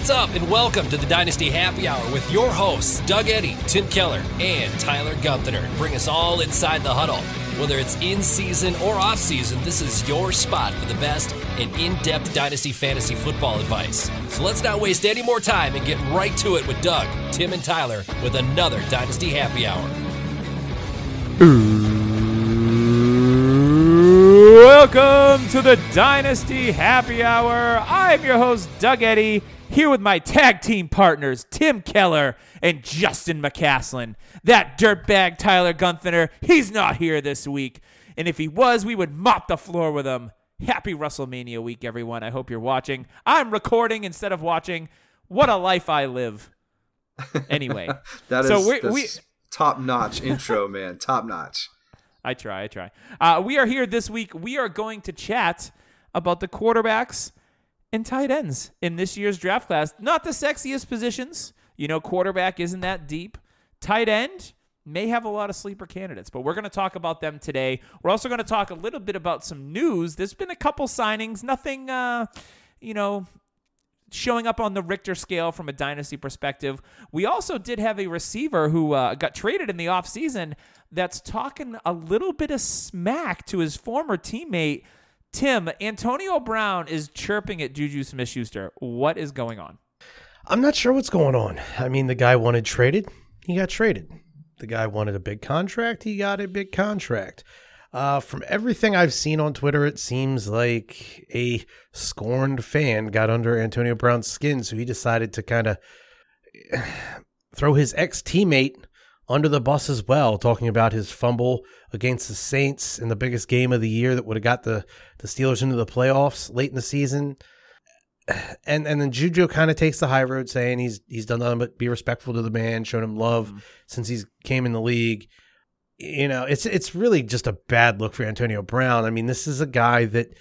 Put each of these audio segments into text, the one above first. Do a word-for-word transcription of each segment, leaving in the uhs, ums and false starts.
What's up, and welcome to the Dynasty Happy Hour with your hosts, Doug Eddy, Tim Keller, and Tyler Gunther. Bring us all inside the huddle. Whether it's in season or off season, this is your spot for the best and in-depth Dynasty fantasy football advice. So let's not waste any more time and get right to it with Doug, Tim, and Tyler with another Dynasty Happy Hour. Welcome to the Dynasty Happy Hour. I'm your host, Doug Eddy, here with my tag team partners, Tim Keller and Justin McCaslin. That dirtbag Tyler Gunther, he's not here this week. And if he was, we would mop the floor with him. Happy WrestleMania week, everyone. I hope you're watching. I'm recording instead of watching. What a life I live. Anyway. that so is we're, we top-notch intro, man. Top-notch. I try, I try. Uh, we are here this week. We are going to chat about the quarterbacks and tight ends in this year's draft class. Not the sexiest positions. You know, quarterback isn't that deep. Tight end may have a lot of sleeper candidates, but we're going to talk about them today. We're also going to talk a little bit about some news. There's been a couple signings, nothing, uh, you know, showing up on the Richter scale from a dynasty perspective. We also did have a receiver who uh, got traded in the offseason that's talking a little bit of smack to his former teammate, Tim. Antonio Brown is chirping at Juju Smith-Schuster. What is going on? I'm not sure what's going on. I mean, the guy wanted traded. He got traded. The guy wanted a big contract. He got a big contract. Uh, from everything I've seen on Twitter, it seems like a scorned fan got under Antonio Brown's skin, so he decided to kind of throw his ex-teammate under the bus as well, talking about his fumble against the Saints in the biggest game of the year that would have got the, the Steelers into the playoffs late in the season. And and then Juju kind of takes the high road, saying he's he's done nothing but be respectful to the man, shown him love mm-hmm. since he's came in the league. You know, it's it's really just a bad look for Antonio Brown. I mean, this is a guy that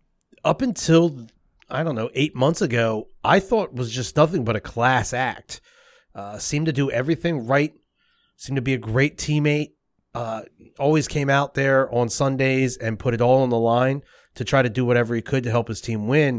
up until, I don't know, eight months ago, I thought was just nothing but a class act. Uh, seemed to do everything right. Seemed to be a great teammate. Uh, always came out there on Sundays and put it all on the line to try to do whatever he could to help his team win.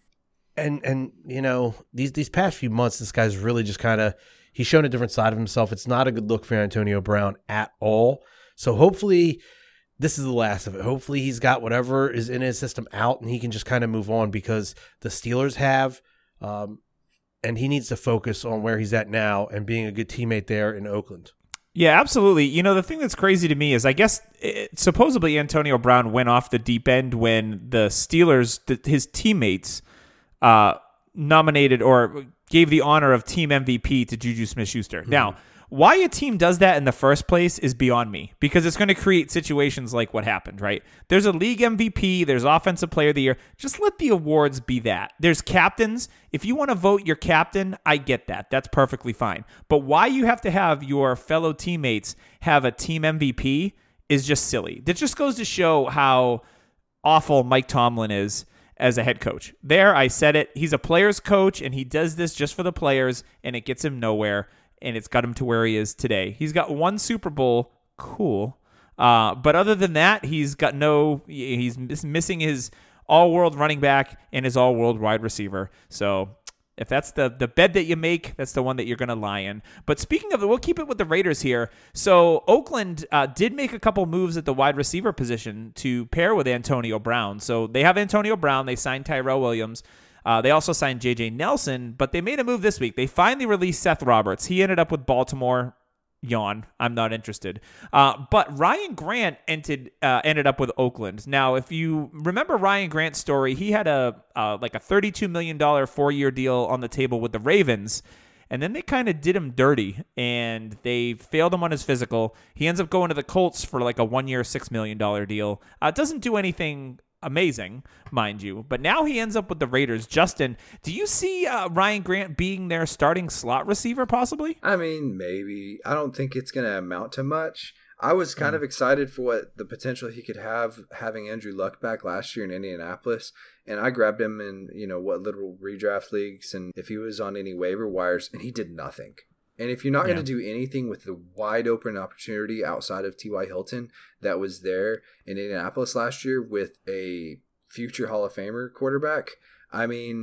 And, and you know, these these past few months, this guy's really just kind of, he's shown a different side of himself. It's not a good look for Antonio Brown at all. So hopefully this is the last of it. Hopefully he's got whatever is in his system out and he can just kind of move on, because the Steelers have, um, and he needs to focus on where he's at now and being a good teammate there in Oakland. Yeah, absolutely. You know, the thing that's crazy to me is I guess it, supposedly Antonio Brown went off the deep end when the Steelers, the, his teammates, uh, nominated or gave the honor of team M V P to Juju Smith-Schuster. Mm-hmm. Now, why a team does that in the first place is beyond me, because it's going to create situations like what happened, right? There's a league M V P, there's offensive player of the year. Just let the awards be that. There's captains. If you want to vote your captain, I get that. That's perfectly fine. But why you have to have your fellow teammates have a team M V P is just silly. That just goes to show how awful Mike Tomlin is as a head coach. There, I said it. He's a player's coach, and he does this just for the players, and it gets him nowhere. And it's got him to where he is today. He's got one Super Bowl. Cool. Uh, but other than that, he's got no, he's missing his all-world running back and his all-world wide receiver. So if that's the, the bed that you make, that's the one that you're going to lie in. But speaking of, we'll keep it with the Raiders here. So Oakland uh, did make a couple moves at the wide receiver position to pair with Antonio Brown. So they have Antonio Brown. They signed Tyrell Williams. Uh, they also signed J J Nelson, but they made a move this week. They finally released Seth Roberts. He ended up with Baltimore. Yawn. I'm not interested. Uh, but Ryan Grant entered, uh, ended up with Oakland. Now, if you remember Ryan Grant's story, he had a uh, like a thirty-two million dollars four-year deal on the table with the Ravens, and then they kind of did him dirty, and they failed him on his physical. He ends up going to the Colts for like a one-year, six million dollars deal. Uh, it doesn't do anything amazing, mind you. But now he ends up with the Raiders. Justin, do you see uh, Ryan Grant being their starting slot receiver possibly? I mean, maybe. I don't think it's going to amount to much. I was kind mm. of excited for what the potential he could have having Andrew Luck back last year in Indianapolis. And I grabbed him in, you know, what little redraft leagues, and if he was on any waiver wires, and he did nothing. And if you're not yeah. going to do anything with the wide open opportunity outside of T Y. Hilton that was there in Indianapolis last year with a future Hall of Famer quarterback, I mean,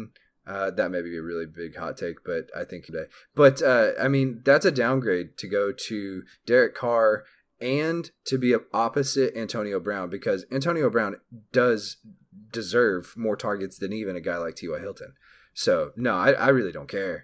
Uh, that may be a really big hot take, but I think today. But uh, I mean, that's a downgrade to go to Derek Carr and to be opposite Antonio Brown, because Antonio Brown does deserve more targets than even a guy like T Y. Hilton. So no, I, I really don't care.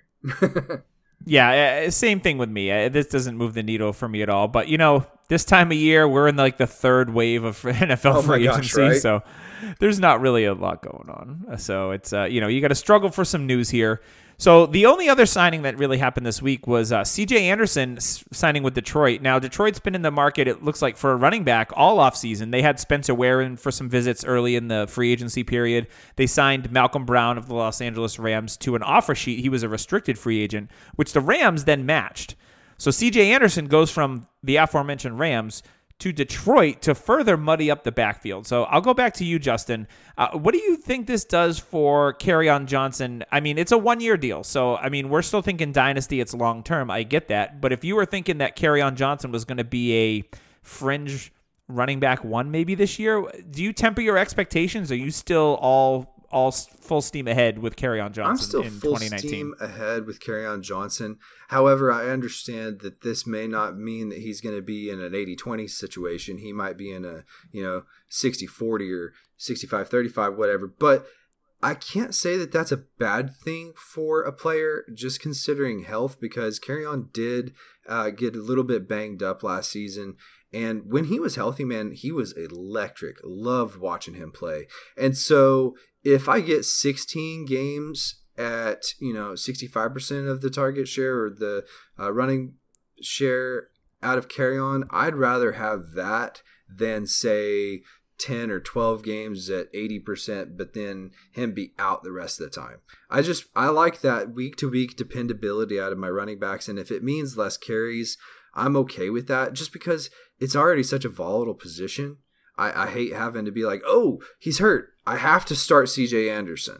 Yeah, same thing with me. This doesn't move the needle for me at all. But, you know, this time of year, we're in like the third wave of N F L oh free gosh, agency. right? So there's not really a lot going on. So it's, uh, you know, you got to struggle for some news here. So the only other signing that really happened this week was uh, C J Anderson s- signing with Detroit. Now, Detroit's been in the market, it looks like, for a running back all offseason. They had Spencer Ware in for some visits early in the free agency period. They signed Malcolm Brown of the Los Angeles Rams to an offer sheet. He was a restricted free agent, which the Rams then matched. So C J Anderson goes from the aforementioned Rams to Detroit to further muddy up the backfield. So I'll go back to you, Justin. Uh, what do you think this does for Kerryon Johnson? I mean, it's a one-year deal. So, I mean, we're still thinking dynasty. It's long-term. I get that. But if you were thinking that Kerryon Johnson was going to be a fringe running back one maybe this year, do you temper your expectations? Are you still all all full steam ahead with Kerryon Johnson I'm still in full twenty nineteen? steam ahead with Kerryon Johnson. However, I understand that this may not mean that he's going to be in an eighty twenty situation. He might be in a, you know, sixty forty or sixty-five thirty-five, whatever. But I can't say that that's a bad thing for a player, just considering health, because Kerryon did uh, get a little bit banged up last season. And when he was healthy, man, he was electric. Loved watching him play. And so if I get sixteen games at, you know, sixty-five percent of the target share or the uh, running share out of Kerryon, I'd rather have that than, say, ten or twelve games at eighty percent, but then him be out the rest of the time. I just, I like that week-to-week dependability out of my running backs. And if it means less carries, I'm okay with that, just because it's already such a volatile position. I, I hate having to be like, oh, he's hurt, I have to start C J Anderson.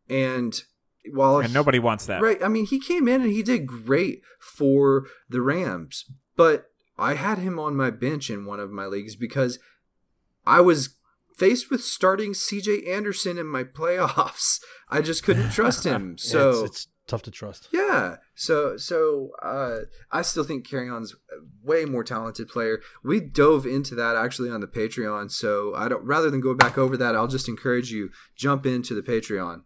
And while And nobody wants that. Right. I mean, he came in and he did great for the Rams, but I had him on my bench in one of my leagues because I was faced with starting C J Anderson in my playoffs. I just couldn't trust him. So it's, it's tough to trust. yeah. So so uh, I still think Kerryon's a way more talented player. We dove into that actually on the Patreon. So I don't. Rather than go back over that, I'll just encourage you, jump into the Patreon.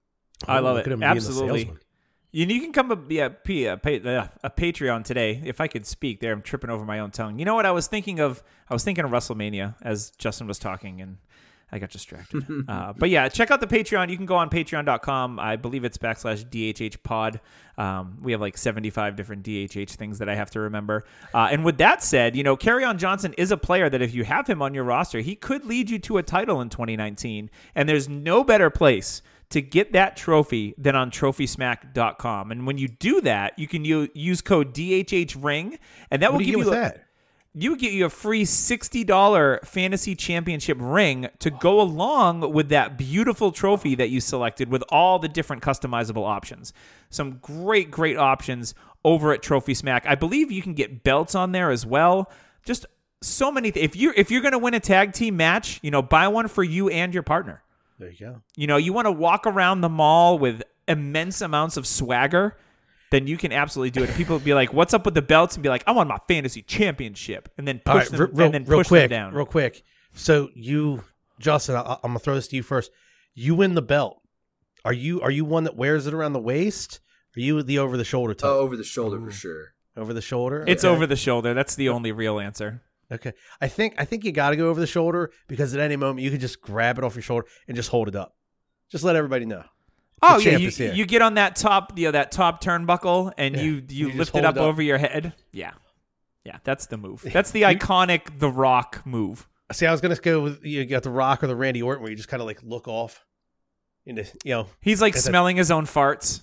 I Oh, love look it. at him being the Absolutely. salesman. You, you can come up, yeah, P, a, a, a Patreon today. If I could speak there, I'm tripping over my own tongue. You know what I was thinking of? I was thinking of WrestleMania as Justin was talking, and I got distracted. uh, but yeah, check out the Patreon. You can go on patreon dot com. I believe it's backslash D H H pod. Um, we have like seventy-five different D H H things that I have to remember. Uh, and with that said, you know, Kerryon Johnson is a player that if you have him on your roster, he could lead you to a title in twenty nineteen. And there's no better place to get that trophy than on trophy smack dot com. And when you do that, you can u- use code D H H ring, and that What will do you give get you with a, that? you would get you a free sixty dollars fantasy championship ring to go along with that beautiful trophy that you selected with all the different customizable options. Some great, great options over at Trophy Smack. I believe you can get belts on there as well. Just so many. Th- if you if you're going to win a tag team match, you know, buy one for you and your partner. There you go. You know, you want to walk around the mall with immense amounts of swagger, then you can absolutely do it. And people will be like, "What's up with the belts?" And be like, "I want my fantasy championship," and then push All right, them, re- real, and then real push quick, them down. real quick. So you, Justin, I, I'm gonna throw this to you first. You win the belt. Are you are you one that wears it around the waist? Are you the over the shoulder type? Oh, over the shoulder Ooh. for sure. Over the shoulder. It's Okay. over the shoulder. That's the only real answer. Okay. I think I think you got to go over the shoulder because at any moment you can just grab it off your shoulder and just hold it up. Just let everybody know. Oh The yeah, champ you, is here. you get on that top, you know, that top turnbuckle, and Yeah. you You you just lift hold it up, up. over your head. Yeah, yeah, that's the move. That's the iconic The Rock move. See, I was gonna go with you got the Rock or the Randy Orton where you just kind of like look off into you know. He's like That's a- smelling his own farts.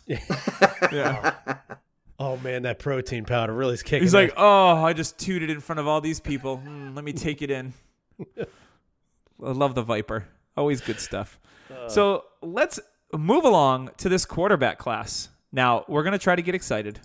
Yeah. Oh man, that protein powder really is kicking. He's there. like, oh, I just tooted in front of all these people. Mm, let me take it in. I love the Viper. Always good stuff. Uh. So let's move along to this quarterback class. Now, we're going to try to get excited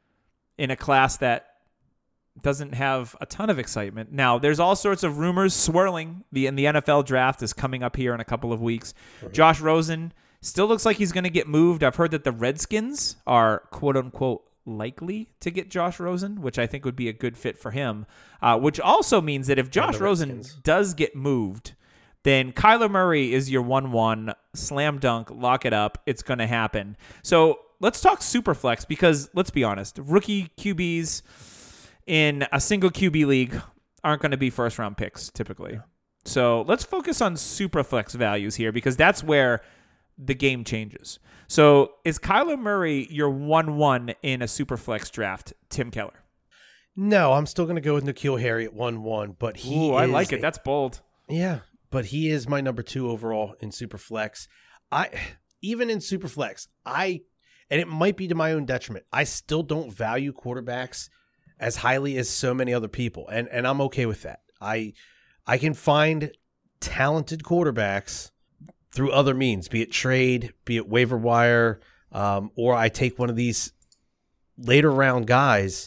in a class that doesn't have a ton of excitement. Now, there's all sorts of rumors swirling. The, in the N F L draft is coming up here in a couple of weeks. Right. Josh Rosen Still looks like he's going to get moved. I've heard that the Redskins are quote unquote likely to get Josh Rosen, which I think would be a good fit for him. Uh, which also means that if Josh Rosen does get moved, then Kyler Murray is your one one, slam dunk, lock it up. It's going to happen. So let's talk Superflex because let's be honest, rookie Q Bs in a single Q B league aren't going to be first round picks typically. So let's focus on Superflex values here because that's where the game changes. So is Kyler Murray your one one in a Superflex draft, Tim Keller? No, I'm still going to go with N'Keal Harry at one one, but he Ooh, I like a, it. That's bold. Yeah, but he is my number two overall in Superflex. I even in Superflex, I and it might be to my own detriment. I still don't value quarterbacks as highly as so many other people, and and I'm okay with that. I I can find talented quarterbacks through other means, be it trade, be it waiver wire, um, or I take one of these later round guys,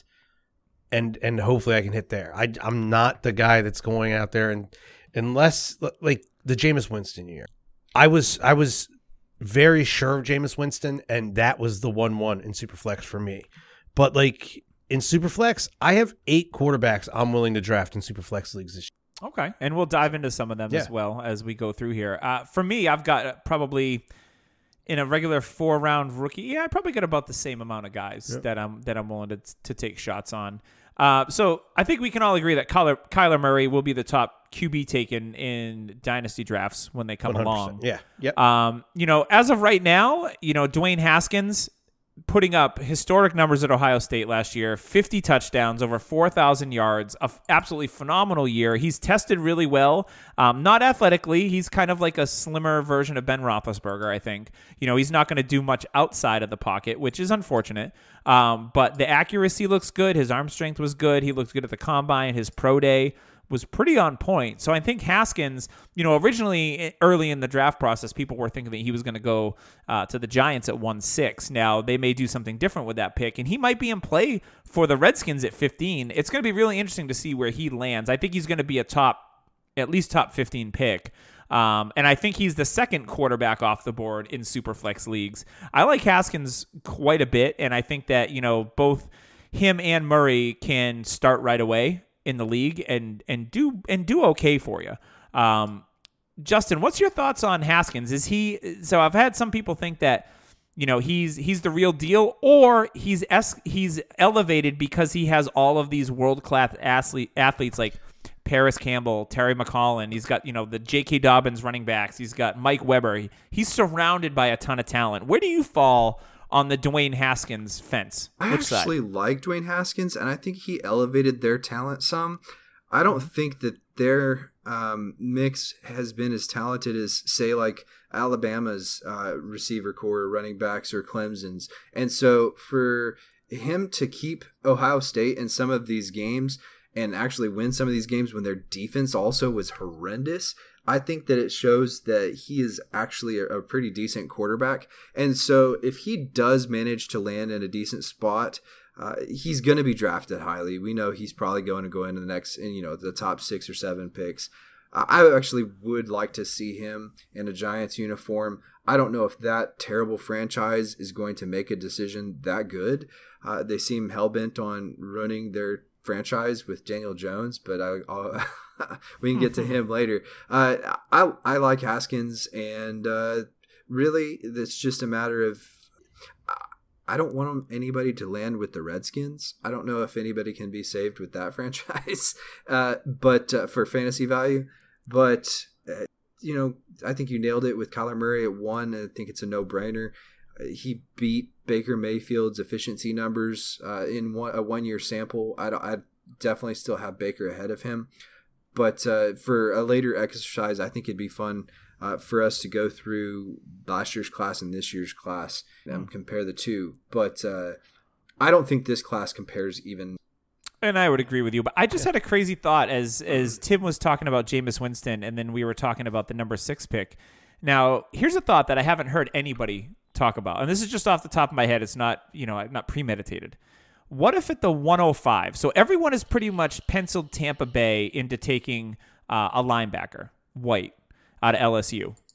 and and hopefully I can hit there. I, I'm not the guy that's going out there and unless like the Jameis Winston year, I was I was very sure of Jameis Winston, and that was the one one in Superflex for me. But like in Superflex, I have eight quarterbacks I'm willing to draft in Superflex leagues this year. Okay, and we'll dive into some of them yeah. as well as we go through here. Uh, for me, I've got probably in a regular four-round rookie. Yeah, I probably got about the same amount of guys yep. that I'm that I'm willing to to take shots on. Uh, so I think we can all agree that Kyler, Kyler Murray will be the top Q B taken in dynasty drafts when they come one hundred percent. along. Yeah, yep. Um, you know, as of right now, you know, Dwayne Haskins putting up historic numbers at Ohio State last year, fifty touchdowns, over four thousand yards, a f- absolutely phenomenal year. He's tested really well, um, not athletically. He's kind of like a slimmer version of Ben Roethlisberger, I think. You know, he's not going to do much outside of the pocket, which is unfortunate. Um, but the accuracy looks good. His arm strength was good. He looked good at the combine. His pro day was pretty on point. So I think Haskins, you know, originally early in the draft process, people were thinking that he was going to go uh, to the Giants at one six. Now they may do something different with that pick, and he might be in play for the Redskins at fifteen. It's going to be really interesting to see where he lands. I think he's going to be a top, at least top fifteen pick. Um, and I think he's the second quarterback off the board in Superflex leagues. I like Haskins quite a bit, and I think that, you know, both him and Murray can start right away in the league and and do and do okay for you. Um, Justin, what's your thoughts on Haskins? Is he so I've had some people think that, you know, he's he's the real deal, or he's es- he's elevated because he has all of these world-class athlete, athletes like Paris Campbell, Terry McLaurin. He's got, you know, the J K. Dobbins running backs. He's got Mike Weber. He, he's surrounded by a ton of talent. Where do you fall on the Dwayne Haskins fence? I Which actually side? like Dwayne Haskins, and I think he elevated their talent some. I don't think that their um, mix has been as talented as, say, like Alabama's uh, receiver core, running backs, or Clemson's. And so for him to keep Ohio State in some of these games and actually win some of these games when their defense also was horrendous, I think that it shows that he is actually a, a pretty decent quarterback. And so if he does manage to land in a decent spot, uh, he's going to be drafted highly. We know he's probably going to go into the next, in, you know, the top six or seven picks. I actually would like to see him in a Giants uniform. I don't know if that terrible franchise is going to make a decision that good. Uh, they seem hell-bent on running their franchise with Daniel Jones, but I, I'll, we can get to him later. Uh, I I like Haskins, and uh, really, it's just a matter of I don't want anybody to land with the Redskins. I don't know if anybody can be saved with that franchise, uh, but uh, for fantasy value. But uh, you know, I think you nailed it with Kyler Murray at one. I think it's a no-brainer. He beat Baker Mayfield's efficiency numbers uh, in one, a one-year sample. I I definitely still have Baker ahead of him. But uh, for a later exercise, I think it'd be fun uh, for us to go through last year's class and this year's class and compare the two. But uh, I don't think this class compares even. And I would agree with you. But I just had a crazy thought as as Tim was talking about Jameis Winston, and then we were talking about the number six pick. Now, here's a thought that I haven't heard anybody talk about, and this is just off the top of my head. It's not, you know, not premeditated. What if at the one oh five? So everyone has pretty much penciled Tampa Bay into taking uh, a linebacker, White, out of L S U.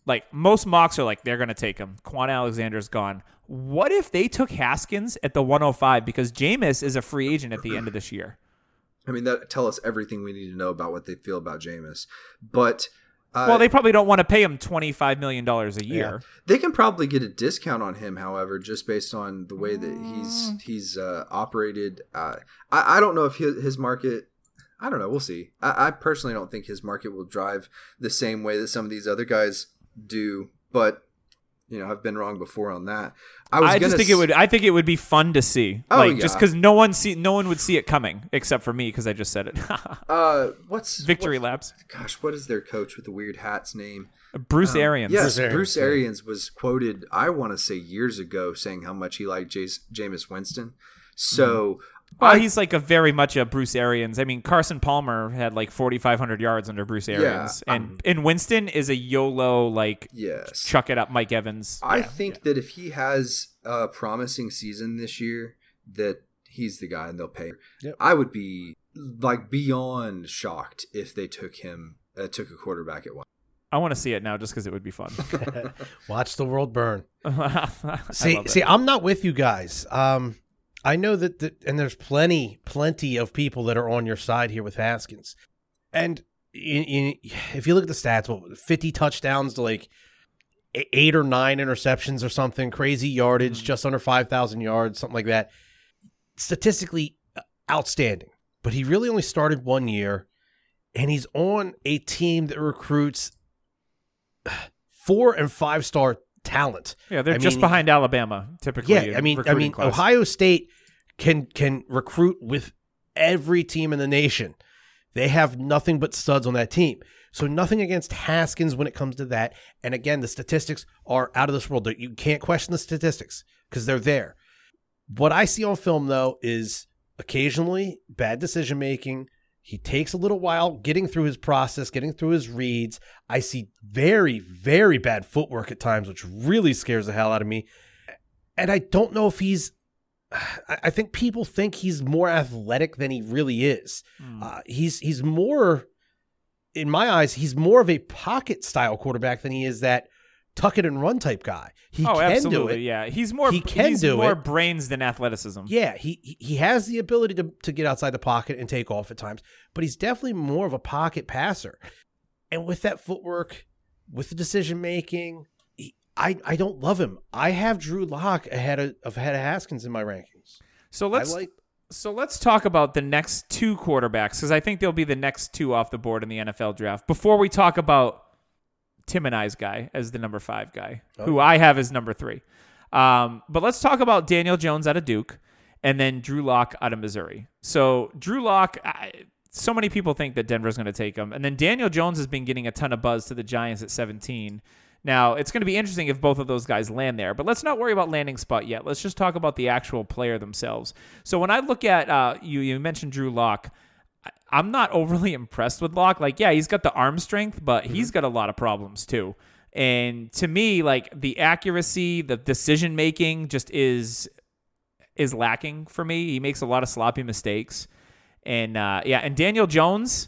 like most mocks are like they're going to take him. Quan Alexander's gone. What if they took Haskins at the one oh five because Jameis is a free agent at the end of this year? I mean, that tell us everything we need to know about what they feel about Jameis. But uh, well, they probably don't want to pay him twenty-five million dollars a year. Yeah. They can probably get a discount on him, however, just based on the way that he's he's uh, operated. Uh, I, I don't know if his, his market. I don't know. We'll see. I, I personally don't think his market will drive the same way that some of these other guys do. But you know, I've been wrong before on that. I, was I just think s- it would. I think it would be fun to see. Oh, like yeah. just because no one see, no one would see it coming except for me because I just said it. uh, what's Victory what's, laps. Gosh, what is their coach with the weird hat's name? Bruce Um, Arians. Yes, Bruce Arians, Bruce yeah. Arians was quoted, I want to say years ago, saying how much he liked Jace, Jameis Winston. So, Well, I, he's like a very much a Bruce Arians. I mean, Carson Palmer had like forty-five hundred yards under Bruce Arians, Yeah, and and Winston is a YOLO like yes. chuck it up Mike Evans. I Yeah. think that if he has a promising season this year, that he's the guy and they'll pay. Yep. I would be like beyond shocked if they took him, uh, took a quarterback at one. I want to see it now just because it would be fun. Watch the world burn. I See, love see, it. I'm not with you guys. Um, I know that, that, and there's plenty, plenty of people that are on your side here with Haskins. And in, in, if you look at the stats, what fifty touchdowns to like e- eight or nine interceptions or something, crazy yardage, Mm-hmm. just under five thousand yards, something like that. Statistically uh, outstanding, but he really only started one year, and he's on a team that recruits four and five star talent. Yeah, they're I just mean, behind Alabama typically. Yeah, in I mean, I recruiting mean, class. Ohio State can can recruit with every team in the nation. They have nothing but studs on that team. So nothing against Haskins when it comes to that. And again, the statistics are out of this world. You can't question the statistics because they're there. What I see on film, though, is occasionally bad decision making. He takes a little while getting through his process, getting through his reads. I see very, very bad footwork at times, which really scares the hell out of me. And I don't know if he's I I think people think he's more athletic than he really is. Mm. Uh, he's he's more, in my eyes, he's more of a pocket style quarterback than he is that tuck it and run type guy. He oh, can absolutely, do it. yeah. He's more. He can he's do more it. brains than athleticism. Yeah, he he- he has the ability to to get outside the pocket and take off at times, but he's definitely more of a pocket passer. And with that footwork, with the decision making, he, I I don't love him. I have Drew Lock ahead of, of ahead of Haskins in my rankings. So let's I like so let's talk about the next two quarterbacks because I think they'll be the next two off the board in the N F L draft. Before we talk about Tim and I's guy as the number five guy, Oh. who I have as number three. Um, but let's talk about Daniel Jones out of Duke and then Drew Lock out of Missouri. So Drew Lock, I, so many people think that Denver's going to take him. And then Daniel Jones has been getting a ton of buzz to the Giants at seventeen. Now, it's going to be interesting if both of those guys land there, but let's not worry about landing spot yet. Let's just talk about the actual player themselves. So when I look at, uh, you, you mentioned Drew Lock, I- I'm not overly impressed with Lock. Like, yeah, he's got the arm strength, but Mm-hmm. he's got a lot of problems too. And to me, like the accuracy, the decision making just is is lacking for me. He makes a lot of sloppy mistakes. And uh, yeah, and Daniel Jones,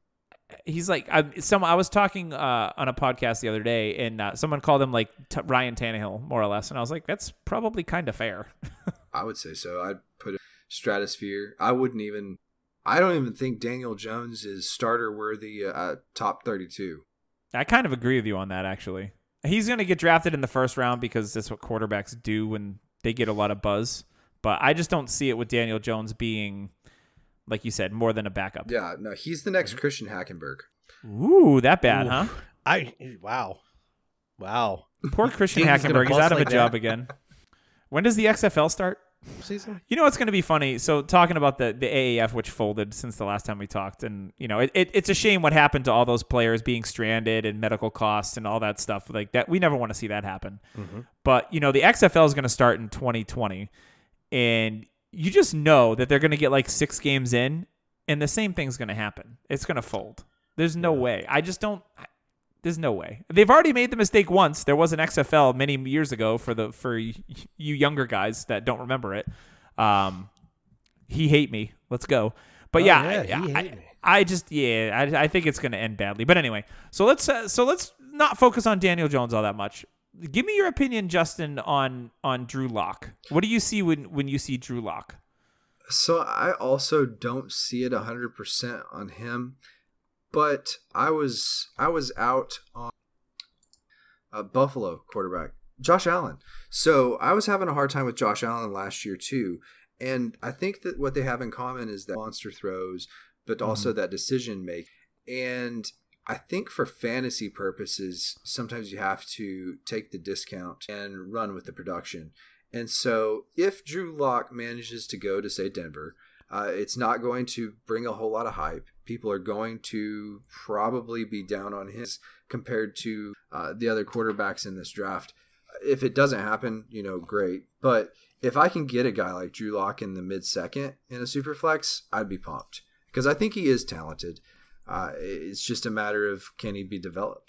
he's like I, some. I was talking uh, on a podcast the other day, and uh, someone called him like t- Ryan Tannehill, more or less, and I was like, that's probably kind of fair. I would say so. I'd put it stratosphere. I wouldn't even. I don't even think Daniel Jones is starter worthy. Uh, top thirty-two. I kind of agree with you on that, actually. He's going to get drafted in the first round because that's what quarterbacks do when they get a lot of buzz. But I just don't see it with Daniel Jones being, like you said, more than a backup. Yeah, no, he's the next Christian Hackenberg. Ooh, that bad, Ooh. huh? I wow, wow. Poor Christian Think he's gonna Hackenberg. He's bust out of like a job that? again. When does the X F L start? Season. You know what's going to be funny? So talking about the, the A A F, which folded since the last time we talked, and you know, it, it, it's a shame what happened to all those players being stranded and medical costs and all that stuff like that. We never want to see that happen. Mm-hmm. But you know, the X F L is going to start in twenty twenty, and you just know that they're going to get like six games in, and the same thing's going to happen. It's going to fold. There's no way. I just don't. There's no way. They've already made the mistake once. There was an X F L many years ago for the for you younger guys that don't remember it. Um, he hate me. Let's go. But Oh, yeah, yeah, I, he I, hate me. I just yeah, I, I think it's going to end badly. But anyway, so let's uh, so let's not focus on Daniel Jones all that much. Give me your opinion, Justin, on on Drew Lock. What do you see when, when you see Drew Lock? So I also don't see it one hundred percent on him, but I was I was out on a Buffalo quarterback, Josh Allen. So I was having a hard time with Josh Allen last year too, and I think that what they have in common is that monster throws, but also mm-hmm. that decision make. And I think for fantasy purposes, sometimes you have to take the discount and run with the production. And so if Drew Lock manages to go to, say, Denver, uh, it's not going to bring a whole lot of hype. People are going to probably be down on his compared to uh, the other quarterbacks in this draft. If it doesn't happen, you know, great. But if I can get a guy like Drew Lock in the mid-second in a super flex, I'd be pumped because I think he is talented. Uh, it's just a matter of can he be developed.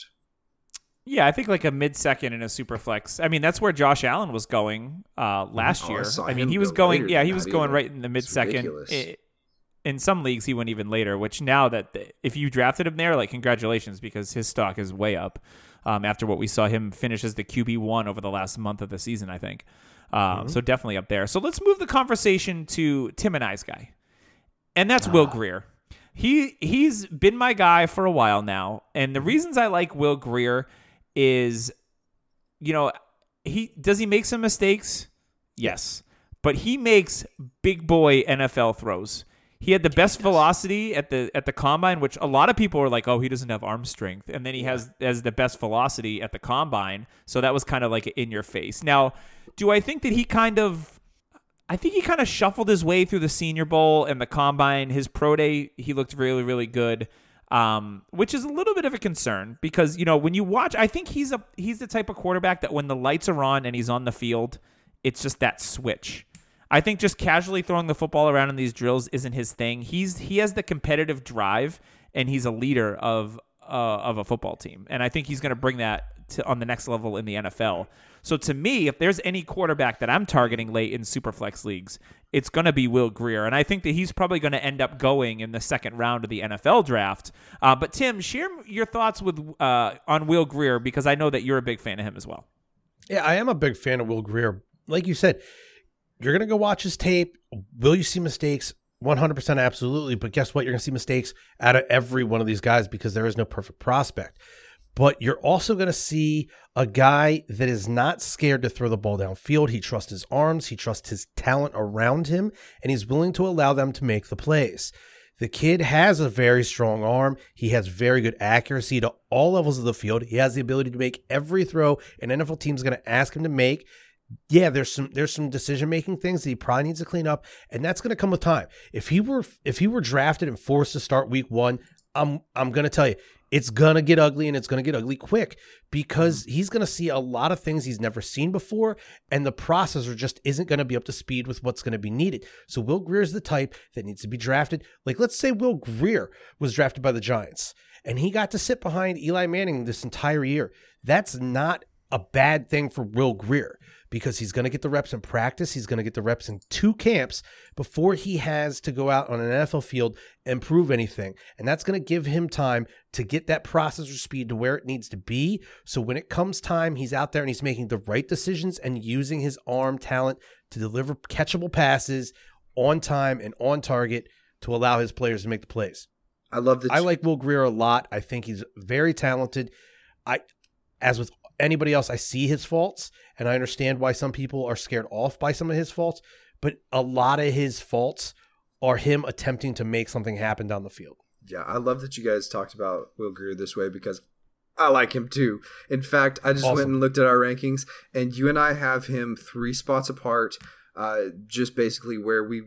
Yeah, I think like a mid-second in a super flex. I mean, that's where Josh Allen was going uh, last oh, year. I, I mean, he was go going, yeah, he was going either. right in the mid-second. It, in some leagues, he went even later, which now that the, if you drafted him there, like congratulations, because his stock is way up um, after what we saw him finish as the Q B one over the last month of the season, I think. Um, mm-hmm. So definitely up there. So let's move the conversation to Tim and I's guy, and that's ah. Will Grier. He, he's been my guy for a while now, and the reasons I like Will Grier is, you know, he does he make some mistakes? Yes. But he makes big boy N F L throws. He had the best velocity at the at the combine, which a lot of people are like, oh, he doesn't have arm strength. And then he yeah. has has the best velocity at the combine. So that was kind of like in your face. Now, do I think that he kind of I think he kind of shuffled his way through the Senior Bowl and the combine. His pro day, he looked really, really good. Um, which is a little bit of a concern because, you know, when you watch, I think he's a he's the type of quarterback that when the lights are on and he's on the field, it's just that switch. I think just casually throwing the football around in these drills isn't his thing. He's he has the competitive drive and he's a leader of uh, of a football team, and I think he's going to bring that to on the next level in the N F L. So to me, if there's any quarterback that I'm targeting late in Superflex leagues, it's going to be Will Grier. And I think that he's probably going to end up going in the second round of the N F L draft. Uh, but Tim, share your thoughts with uh, on Will Grier because I know that you're a big fan of him as well. Yeah, I am a big fan of Will Grier. Like you said, you're going to go watch his tape. Will you see mistakes? one hundred percent absolutely. But guess what? You're going to see mistakes out of every one of these guys because there is no perfect prospect. But you're also going to see a guy that is not scared to throw the ball downfield. He trusts his arms. He trusts his talent around him, and he's willing to allow them to make the plays. The kid has a very strong arm. He has very good accuracy to all levels of the field. He has the ability to make every throw an N F L team is going to ask him to make. Yeah, there's some there's some decision-making things that he probably needs to clean up, and that's going to come with time. If he were if he were drafted and forced to start week one, I'm I'm going to tell you, it's going to get ugly, and it's going to get ugly quick because he's going to see a lot of things he's never seen before, and the processor just isn't going to be up to speed with what's going to be needed. So Will Grier is the type that needs to be drafted. Like, let's say Will Grier was drafted by the Giants, and he got to sit behind Eli Manning this entire year. That's not a bad thing for Will Grier because he's going to get the reps in practice. He's going to get the reps in two camps before he has to go out on an N F L field and prove anything. And that's going to give him time to get that processor speed to where it needs to be. So when it comes time, he's out there and he's making the right decisions and using his arm talent to deliver catchable passes on time and on target to allow his players to make the plays. I love that. I like Will Grier a lot. I think he's very talented. I, as with anybody else, I see his faults, and I understand why some people are scared off by some of his faults, but a lot of his faults are him attempting to make something happen down the field. Yeah, I love that you guys talked about Will Grier this way because I like him too. In fact, I just awesome. went and looked at our rankings, and you and I have him three spots apart, uh, just basically where we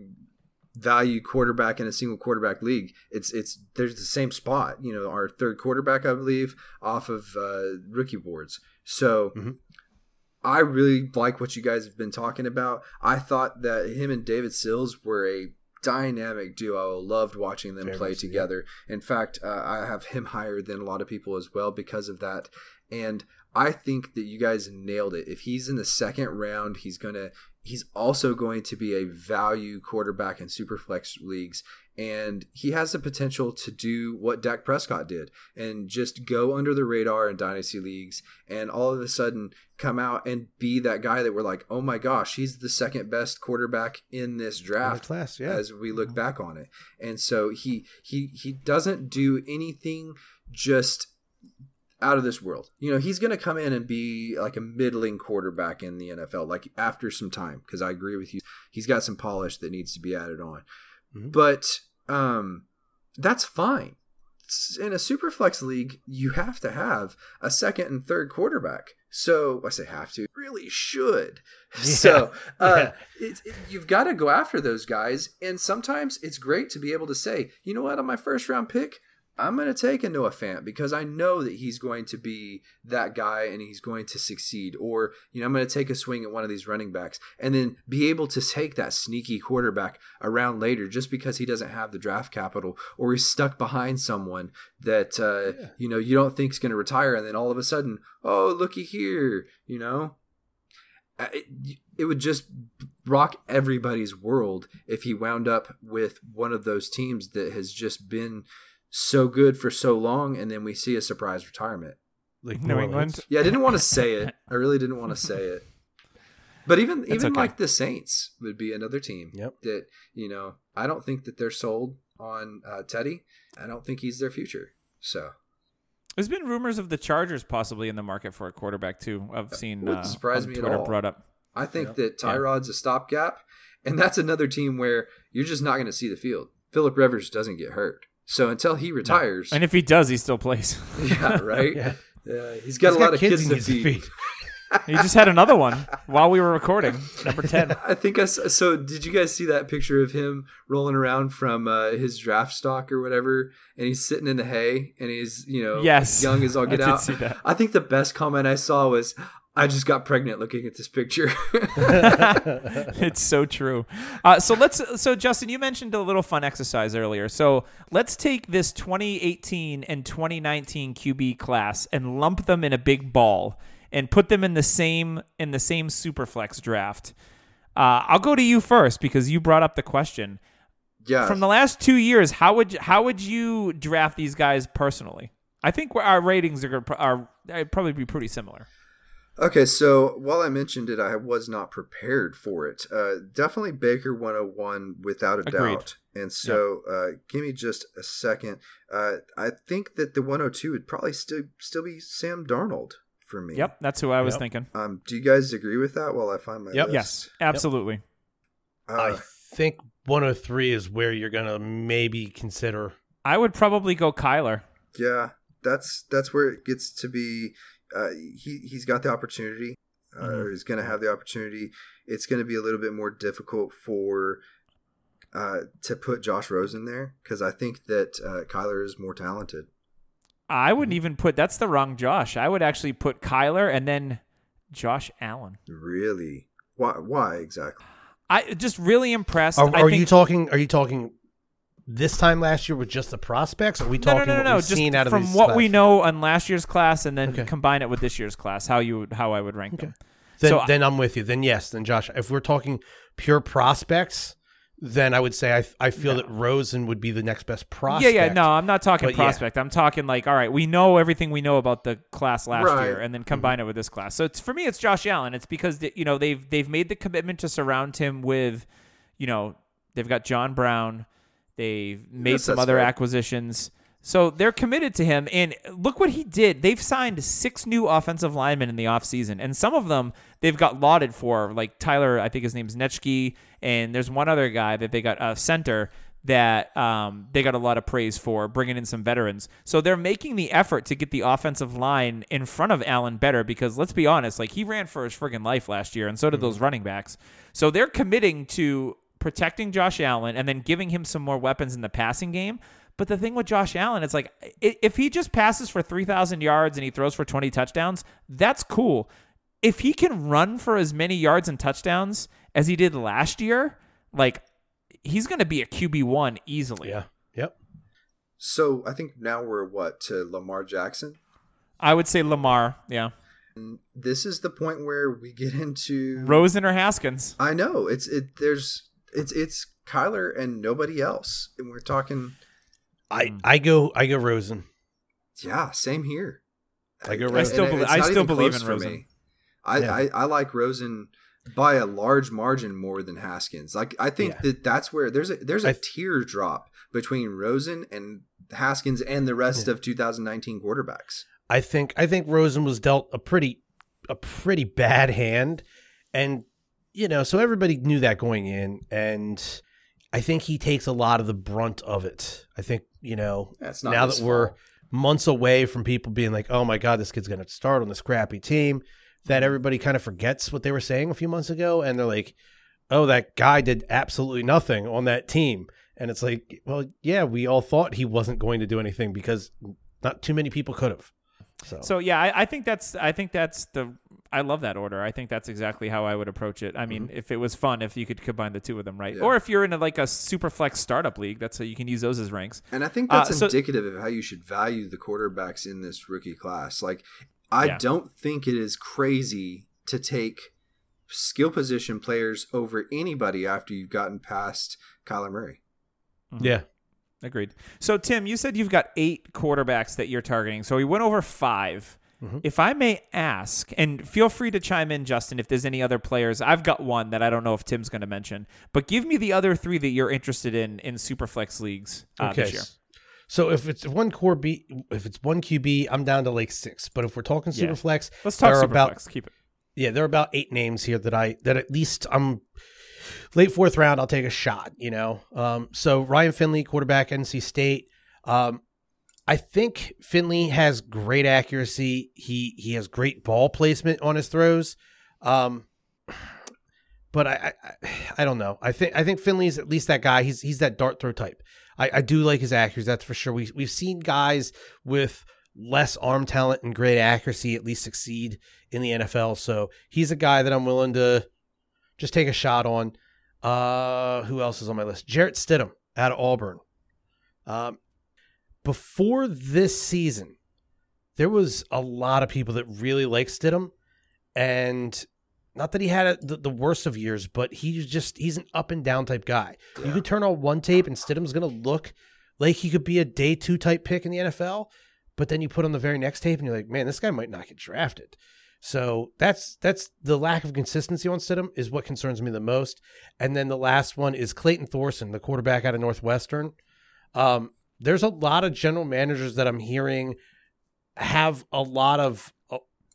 value quarterback in a single quarterback league. It's it's there's the same spot, you know, our third quarterback, I believe, off of uh, rookie boards. So mm-hmm. I really like what you guys have been talking about. I thought that him and David Sills were a dynamic duo. Loved watching them Very play much, together. Yeah. In fact, uh, I have him higher than a lot of people as well because of that. And I think that you guys nailed it. If he's in the second round, he's gonna he's also going to be a value quarterback in Superflex leagues. And he has the potential to do what Dak Prescott did and just go under the radar in dynasty leagues and all of a sudden come out and be that guy that we're like, oh my gosh, he's the second best quarterback in this draft class, yeah. as we look back on it. And so he he he doesn't do anything just out of this world. You know, he's going to come in and be like a middling quarterback in the N F L, like after some time, because I agree with you. He's got some polish that needs to be added on. Mm-hmm. But um, that's fine. In a super flex league, you have to have a second and third quarterback. So I say have to, really should. Yeah. So uh, yeah. It, it, you've got to go after those guys. And sometimes it's great to be able to say, you know what, on my first round pick, I'm going to take a Noah Fant because I know that he's going to be that guy and he's going to succeed. Or, you know, I'm going to take a swing at one of these running backs and then be able to take that sneaky quarterback around later just because he doesn't have the draft capital or he's stuck behind someone that, uh, yeah. you know, you don't think is going to retire. And then all of a sudden, oh, looky here, you know. It, it would just rock everybody's world if he wound up with one of those teams that has just been so good for so long, and then we see a surprise retirement. Like New England? Yeah, I didn't want to say it. I really didn't want to say it. But even That's even okay. like the Saints would be another team yep. that, you know, I don't think that they're sold on uh, Teddy. I don't think he's their future. So there's been rumors of the Chargers possibly in the market for a quarterback too. I've seen wouldn't uh, surprise me Twitter at all. brought up. I think yep. that Tyrod's yeah. a stopgap, and that's another team where you're just not going to see the field. Phillip Rivers doesn't get hurt. So until he retires, no. and if he does, he still plays. Yeah, right. yeah. yeah, he's got he's a got lot of kids, kids to feed. He just had another one while we were recording, number ten. I think I so. Did you guys see that picture of him rolling around from uh, his draft stock or whatever, and he's sitting in the hay and he's you know yes, young as all get I out. Did see that. I think the best comment I saw was, I just got pregnant looking at this picture. It's so true. Uh, so let's. So Justin, you mentioned a little fun exercise earlier. So let's take this twenty eighteen and twenty nineteen Q B class and lump them in a big ball and put them in the same in the same Superflex draft. Uh, I'll go to you first because you brought up the question. Yeah. From the last two years, how would how would you draft these guys personally? I think our ratings are going are I'd probably be pretty similar. Okay, so while I mentioned it, I was not prepared for it. Uh, definitely Baker one oh one without a Agreed. doubt. And so yep. uh, give me just a second. Uh, I think that the one oh two would probably still still be Sam Darnold for me. Yep, that's who I was yep. thinking. Um, do you guys agree with that while I find my yep. list? Yes, absolutely. Uh, I think one oh three is where you're going to maybe consider. I would probably go Kyler. Yeah, that's that's where it gets to be. Uh, he, he's got the opportunity, uh, mm-hmm. or he's going to have the opportunity. It's going to be a little bit more difficult for uh, to put Josh Rosen there because I think that uh, Kyler is more talented. I wouldn't even put – that's the wrong Josh. I would actually put Kyler and then Josh Allen. Really? Why Why exactly? I just really impressed. Are, I are think, you talking – Are you talking – this time last year with just the prospects? Are we talking no, no, no, what no, we've just seen out of from these what classes? we know on last year's class and then okay. combine it with this year's class, how you would, how I would rank okay. them. Then, so then I'm with you. Then yes. Then Josh, if we're talking pure prospects, then I would say I I feel no. that Rosen would be the next best prospect. Yeah, yeah. No, I'm not talking but prospect. Yeah. I'm talking like, all right, we know everything we know about the class last right. year, and then combine mm-hmm. it with this class. So it's, for me, it's Josh Allen. It's because you know they've they've made the commitment to surround him with, you know, they've got John Brown. They've made yes, some other fair. acquisitions. So they're committed to him. And look what he did. They've signed six new offensive linemen in the offseason. And some of them they've got lauded for, like Tyler, I think his name's Nechke. And there's one other guy that they got, a center, that um, they got a lot of praise for, bringing in some veterans. So they're making the effort to get the offensive line in front of Allen better because, let's be honest, like he ran for his friggin' life last year, and so did mm-hmm. those running backs. So they're committing to protecting Josh Allen and then giving him some more weapons in the passing game. But the thing with Josh Allen, it's like if he just passes for three thousand yards and he throws for twenty touchdowns, that's cool. If he can run for as many yards and touchdowns as he did last year, like he's going to be a Q B one easily. Yeah. Yep. So I think now we're what, to Lamar Jackson? I would say Lamar. Yeah. And this is the point where we get into Rosen or Haskins. I know it's it. There's it's it's Kyler and nobody else. And we're talking. I I go I go Rosen. Yeah, same here. I go I Rosen. still And believe, it's I not still even believe close in for Rosen. me. I, Yeah. I, I like Rosen by a large margin more than Haskins. Like I think Yeah. that that's where there's a there's a I- teardrop between Rosen and Haskins and the rest Yeah. of two thousand nineteen quarterbacks. I think I think Rosen was dealt a pretty a pretty bad hand, and you know, so everybody knew that going in, and I think he takes a lot of the brunt of it. I think, you know, That's not now his that we're fault. months away from people being like, "Oh my God, this kid's going to start on this crappy team," that everybody kind of forgets what they were saying a few months ago, and they're like, "Oh, that guy did absolutely nothing on that team," and it's like, well, yeah, we all thought he wasn't going to do anything because not too many people could have. So, So yeah, I, I think that's I think that's the I love that order. I think that's exactly how I would approach it. I mean, Mm-hmm. if it was fun, if you could combine the two of them, right? Yeah. Or if you're in a, like a super flex startup league, that's how you can use those as ranks. And I think Uh, that's so- indicative of how you should value the quarterbacks in this rookie class. Like, I Yeah. don't think it is crazy to take skill position players over anybody after you've gotten past Kyler Murray. yeah. Agreed. So Tim, you said you've got eight quarterbacks that you're targeting. So we went over five. Mhm. If I may ask, and feel free to chime in, Justin, if there's any other players. I've got one that I don't know if Tim's going to mention, but give me the other three that you're interested in in Superflex leagues uh, Okay. this year. So if it's one core B, if it's one Q B, I'm down to like six. But if we're talking Yeah. Superflex, Let's talk there are Superflex. about Keep it. yeah, there are about eight names here that I that at least I'm late fourth round. I'll take a shot. You know, um, so Ryan Finley, quarterback, N C State. Um, I think Finley has great accuracy. He he has great ball placement on his throws. Um, but I, I I don't know. I think I think Finley's at least that guy. He's he's that dart throw type. I, I do like his accuracy. That's for sure. We we've seen guys with less arm talent and great accuracy at least succeed in the N F L. So he's a guy that I'm willing to just take a shot on. Uh, who else is on my list? Jarrett Stidham out of Auburn. Um, before this season, there was a lot of people that really liked Stidham, and not that he had a, the, the worst of years, but he's just he's an up and down type guy. Yeah. You could turn on one tape and Stidham's going to look like he could be a day two type pick in the N F L, but then you put on the very next tape and you're like, man, this guy might not get drafted. So that's that's the lack of consistency on Stidham is what concerns me the most. And then the last one is Clayton Thorson, the quarterback out of Northwestern. Um, there's a lot of general managers that I'm hearing have a lot of a,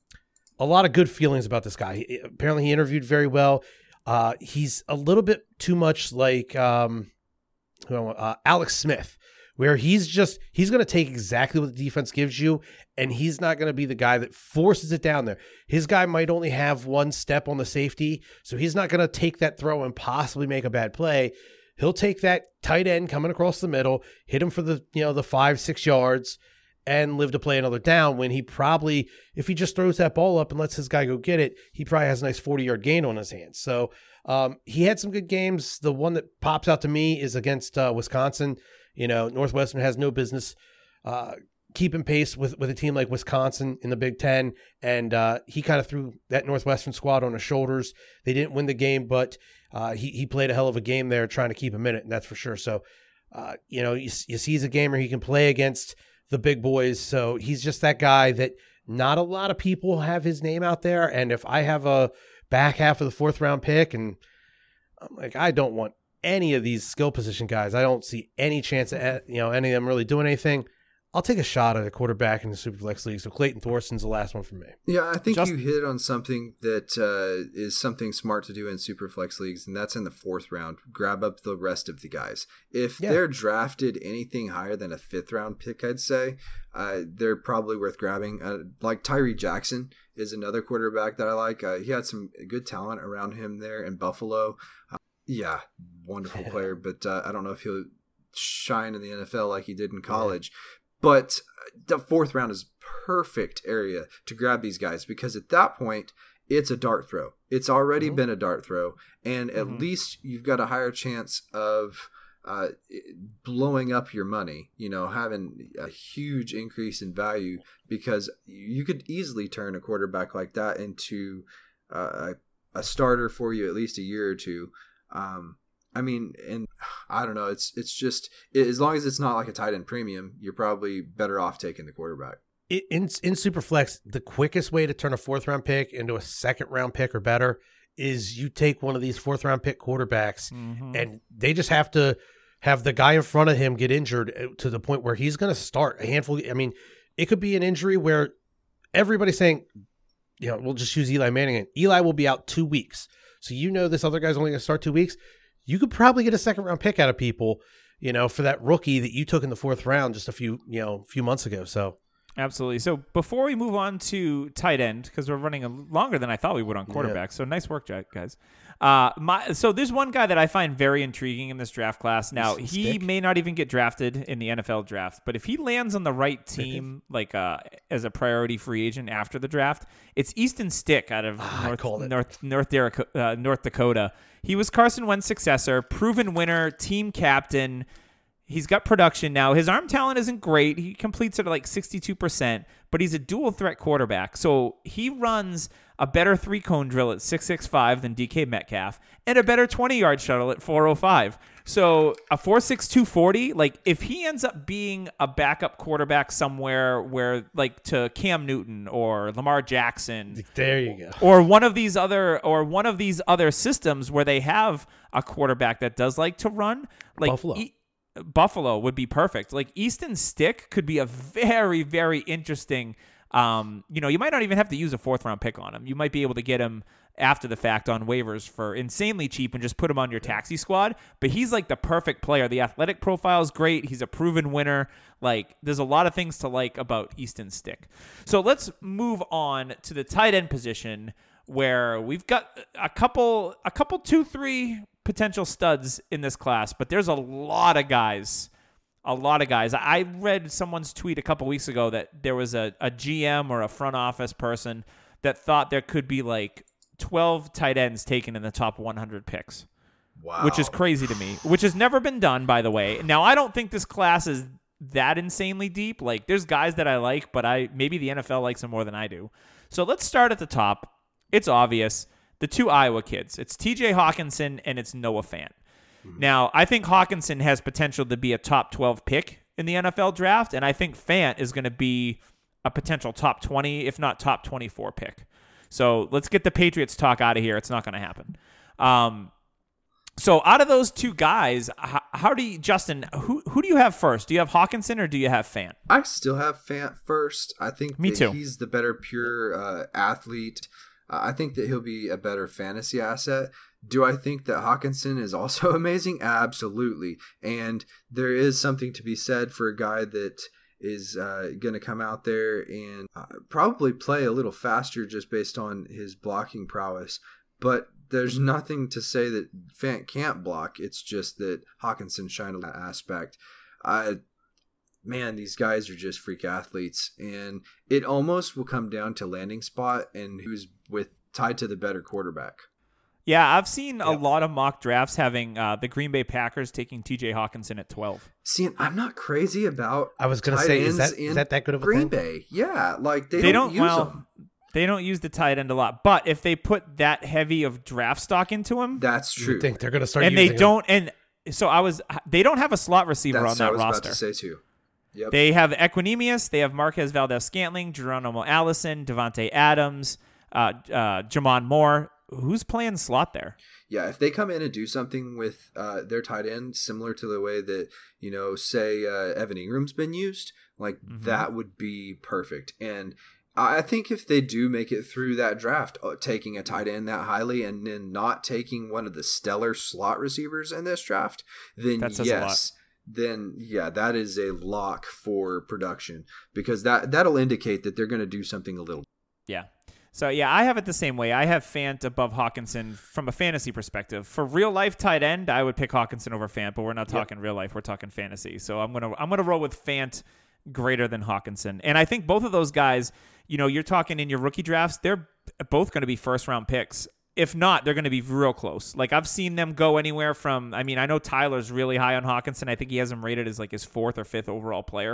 a lot of good feelings about this guy. He, apparently, he interviewed very well. Uh, he's a little bit too much like um, who I want, uh, Alex Smith, where he's just he's going to take exactly what the defense gives you, and he's not going to be the guy that forces it down there. His guy might only have one step on the safety, so he's not going to take that throw and possibly make a bad play. He'll take that tight end coming across the middle, hit him for the you know the five six yards, and live to play another down. When he probably, if he just throws that ball up and lets his guy go get it, he probably has a nice forty yard gain on his hands. So um, he had some good games. The one that pops out to me is against uh, Wisconsin. You know, Northwestern has no business uh, keeping pace with, with a team like Wisconsin in the Big Ten. And uh, he kind of threw that Northwestern squad on his shoulders. They didn't win the game, but uh, he, he played a hell of a game there trying to keep him in it, and that's for sure. So, uh, you know, you, you see he's a gamer. He can play against the big boys. So he's just that guy that not a lot of people have his name out there. And if I have a back half of the fourth round pick and I'm like, I don't want any of these skill position guys, I don't see any chance of you know any of them really doing anything, I'll take a shot at a quarterback in the Superflex League. So Clayton Thorson's the last one for me. Yeah, I think Just- you hit on something that uh, is something smart to do in Superflex leagues, and that's in the fourth round. Grab up the rest of the guys. If Yeah. they're drafted anything higher than a fifth round pick, I'd say uh, they're probably worth grabbing. Uh, like Tyree Jackson is another quarterback that I like. Uh, he had some good talent around him there in Buffalo. Uh, yeah, wonderful player, but uh, I don't know if he'll shine in the N F L like he did in college. But the fourth round is perfect area to grab these guys because at that point, it's a dart throw. It's already Mm-hmm. been a dart throw. And at Mhm. least you've got a higher chance of uh, blowing up your money, you know, having a huge increase in value because you could easily turn a quarterback like that into uh, a, a starter for you at least a year or two. Um, I mean, and I don't know. It's it's just as long as it's not like a tight end premium, you're probably better off taking the quarterback. In in Superflex, the quickest way to turn a fourth round pick into a second round pick or better is you take one of these fourth round pick quarterbacks, mm-hmm. and they just have to have the guy in front of him get injured to the point where he's going to start a handful. I mean, it could be an injury where everybody's saying, you know, we'll just use Eli Manning. And Eli will be out two weeks. So you know this other guy's only going to start two weeks. You could probably get a second round pick out of people, you know, for that rookie that you took in the fourth round just a few, you know, few months ago. So absolutely. So before we move on to tight end, because we're running a, longer than I thought we would on quarterback. Yeah. So nice work, guys. Uh, my so there's one guy that I find very intriguing in this draft class. Now he Stick. may not even get drafted in the N F L draft, but if he lands on the right team, like uh, as a priority free agent after the draft, it's Easton Stick out of ah, North North North, North, uh, North Dakota. He was Carson Wentz's successor, proven winner, team captain. He's got production now. His arm talent isn't great. He completes it at like sixty-two percent, but he's a dual threat quarterback. So he runs a better three cone drill at six six five than D K Metcalf and a better twenty yard shuttle at four oh five. So a four six two forty, like if he ends up being a backup quarterback somewhere where like to Cam Newton or Lamar Jackson, there you go, or one of these other or one of these other systems where they have a quarterback that does like to run, like Buffalo. E- Buffalo would be perfect. Like Easton Stick could be a very, very interesting. Um, you know, you might not even have to use a fourth round pick on him. You might be able to get him after the fact on waivers for insanely cheap and just put him on your taxi squad. But he's like the perfect player. The athletic profile is great. He's a proven winner. Like there's a lot of things to like about Easton Stick. So let's move on to the tight end position where we've got a couple, a couple, two, three potential studs in this class, but there's a lot of guys, a lot of guys. I read someone's tweet a couple weeks ago that there was a, a G M or a front office person that thought there could be like twelve tight ends taken in the top one hundred picks. Wow. Which is crazy to me, which has never been done, by the way. Now, I don't think this class is that insanely deep. Like, there's guys that I like, but I maybe the N F L likes them more than I do. So let's start at the top. It's obvious. The two Iowa kids. It's T J Hawkinson and it's Noah Fant. Mm-hmm. Now, I think Hawkinson has potential to be a top twelve pick in the N F L draft, and I think Fant is going to be a potential top twenty, if not top twenty-four pick. So let's get the Patriots talk out of here. It's not going to happen. Um, so out of those two guys, how, how do you, Justin, who who do you have first? Do you have Hawkinson or do you have Fant? I still have Fant first. I think Me that too. he's the better pure uh, athlete. Uh, I think that he'll be a better fantasy asset. Do I think that Hawkinson is also amazing? Absolutely. And there is something to be said for a guy that is uh, going to come out there and uh, probably play a little faster just based on his blocking prowess. But there's nothing to say that Fant can't block. It's just that Hawkinson shined on that aspect. I Man, these guys are just freak athletes, and it almost will come down to landing spot and who's with tied to the better quarterback. Yeah, I've seen yep. a lot of mock drafts having uh, the Green Bay Packers taking T J Hawkinson at twelve. See, I'm not crazy about. I was going to say, is that is that that good of a Green thing? Bay? Yeah, like they, they don't, don't use well, them. They don't use the tight end a lot, but if they put that heavy of draft stock into him, that's true. You think they're going to start, and using they don't. Him. And so I was, they don't have a slot receiver that's on that what I was roster. About to say too. Yep. They have Equinemius, they have Marquez Valdez-Scantling, Geronimo Allison, Devontae Adams, uh, uh, Jamon Moore. Who's playing slot there? Yeah, if they come in and do something with uh, their tight end, similar to the way that, you know, say uh, Evan Ingram's been used, like mm-hmm. that would be perfect. And I think if they do make it through that draft, uh, taking a tight end that highly and then not taking one of the stellar slot receivers in this draft, then that says yes. a lot. Then yeah, that is a lock for production because that that'll indicate that they're going to do something a little. Yeah. So yeah, I have it the same way. I have Fant above Hawkinson from a fantasy perspective. For real life tight end, I would pick Hawkinson over Fant, but we're not talking yep. real life. We're talking fantasy. So I'm gonna I'm gonna roll with Fant greater than Hawkinson, and I think both of those guys. You know, you're talking in your rookie drafts, they're both going to be first round picks. If not, they're going to be real close. Like, I've seen them go anywhere from, I mean, I know Tyler's really high on Hawkinson. I think he has him rated as like his fourth or fifth overall player.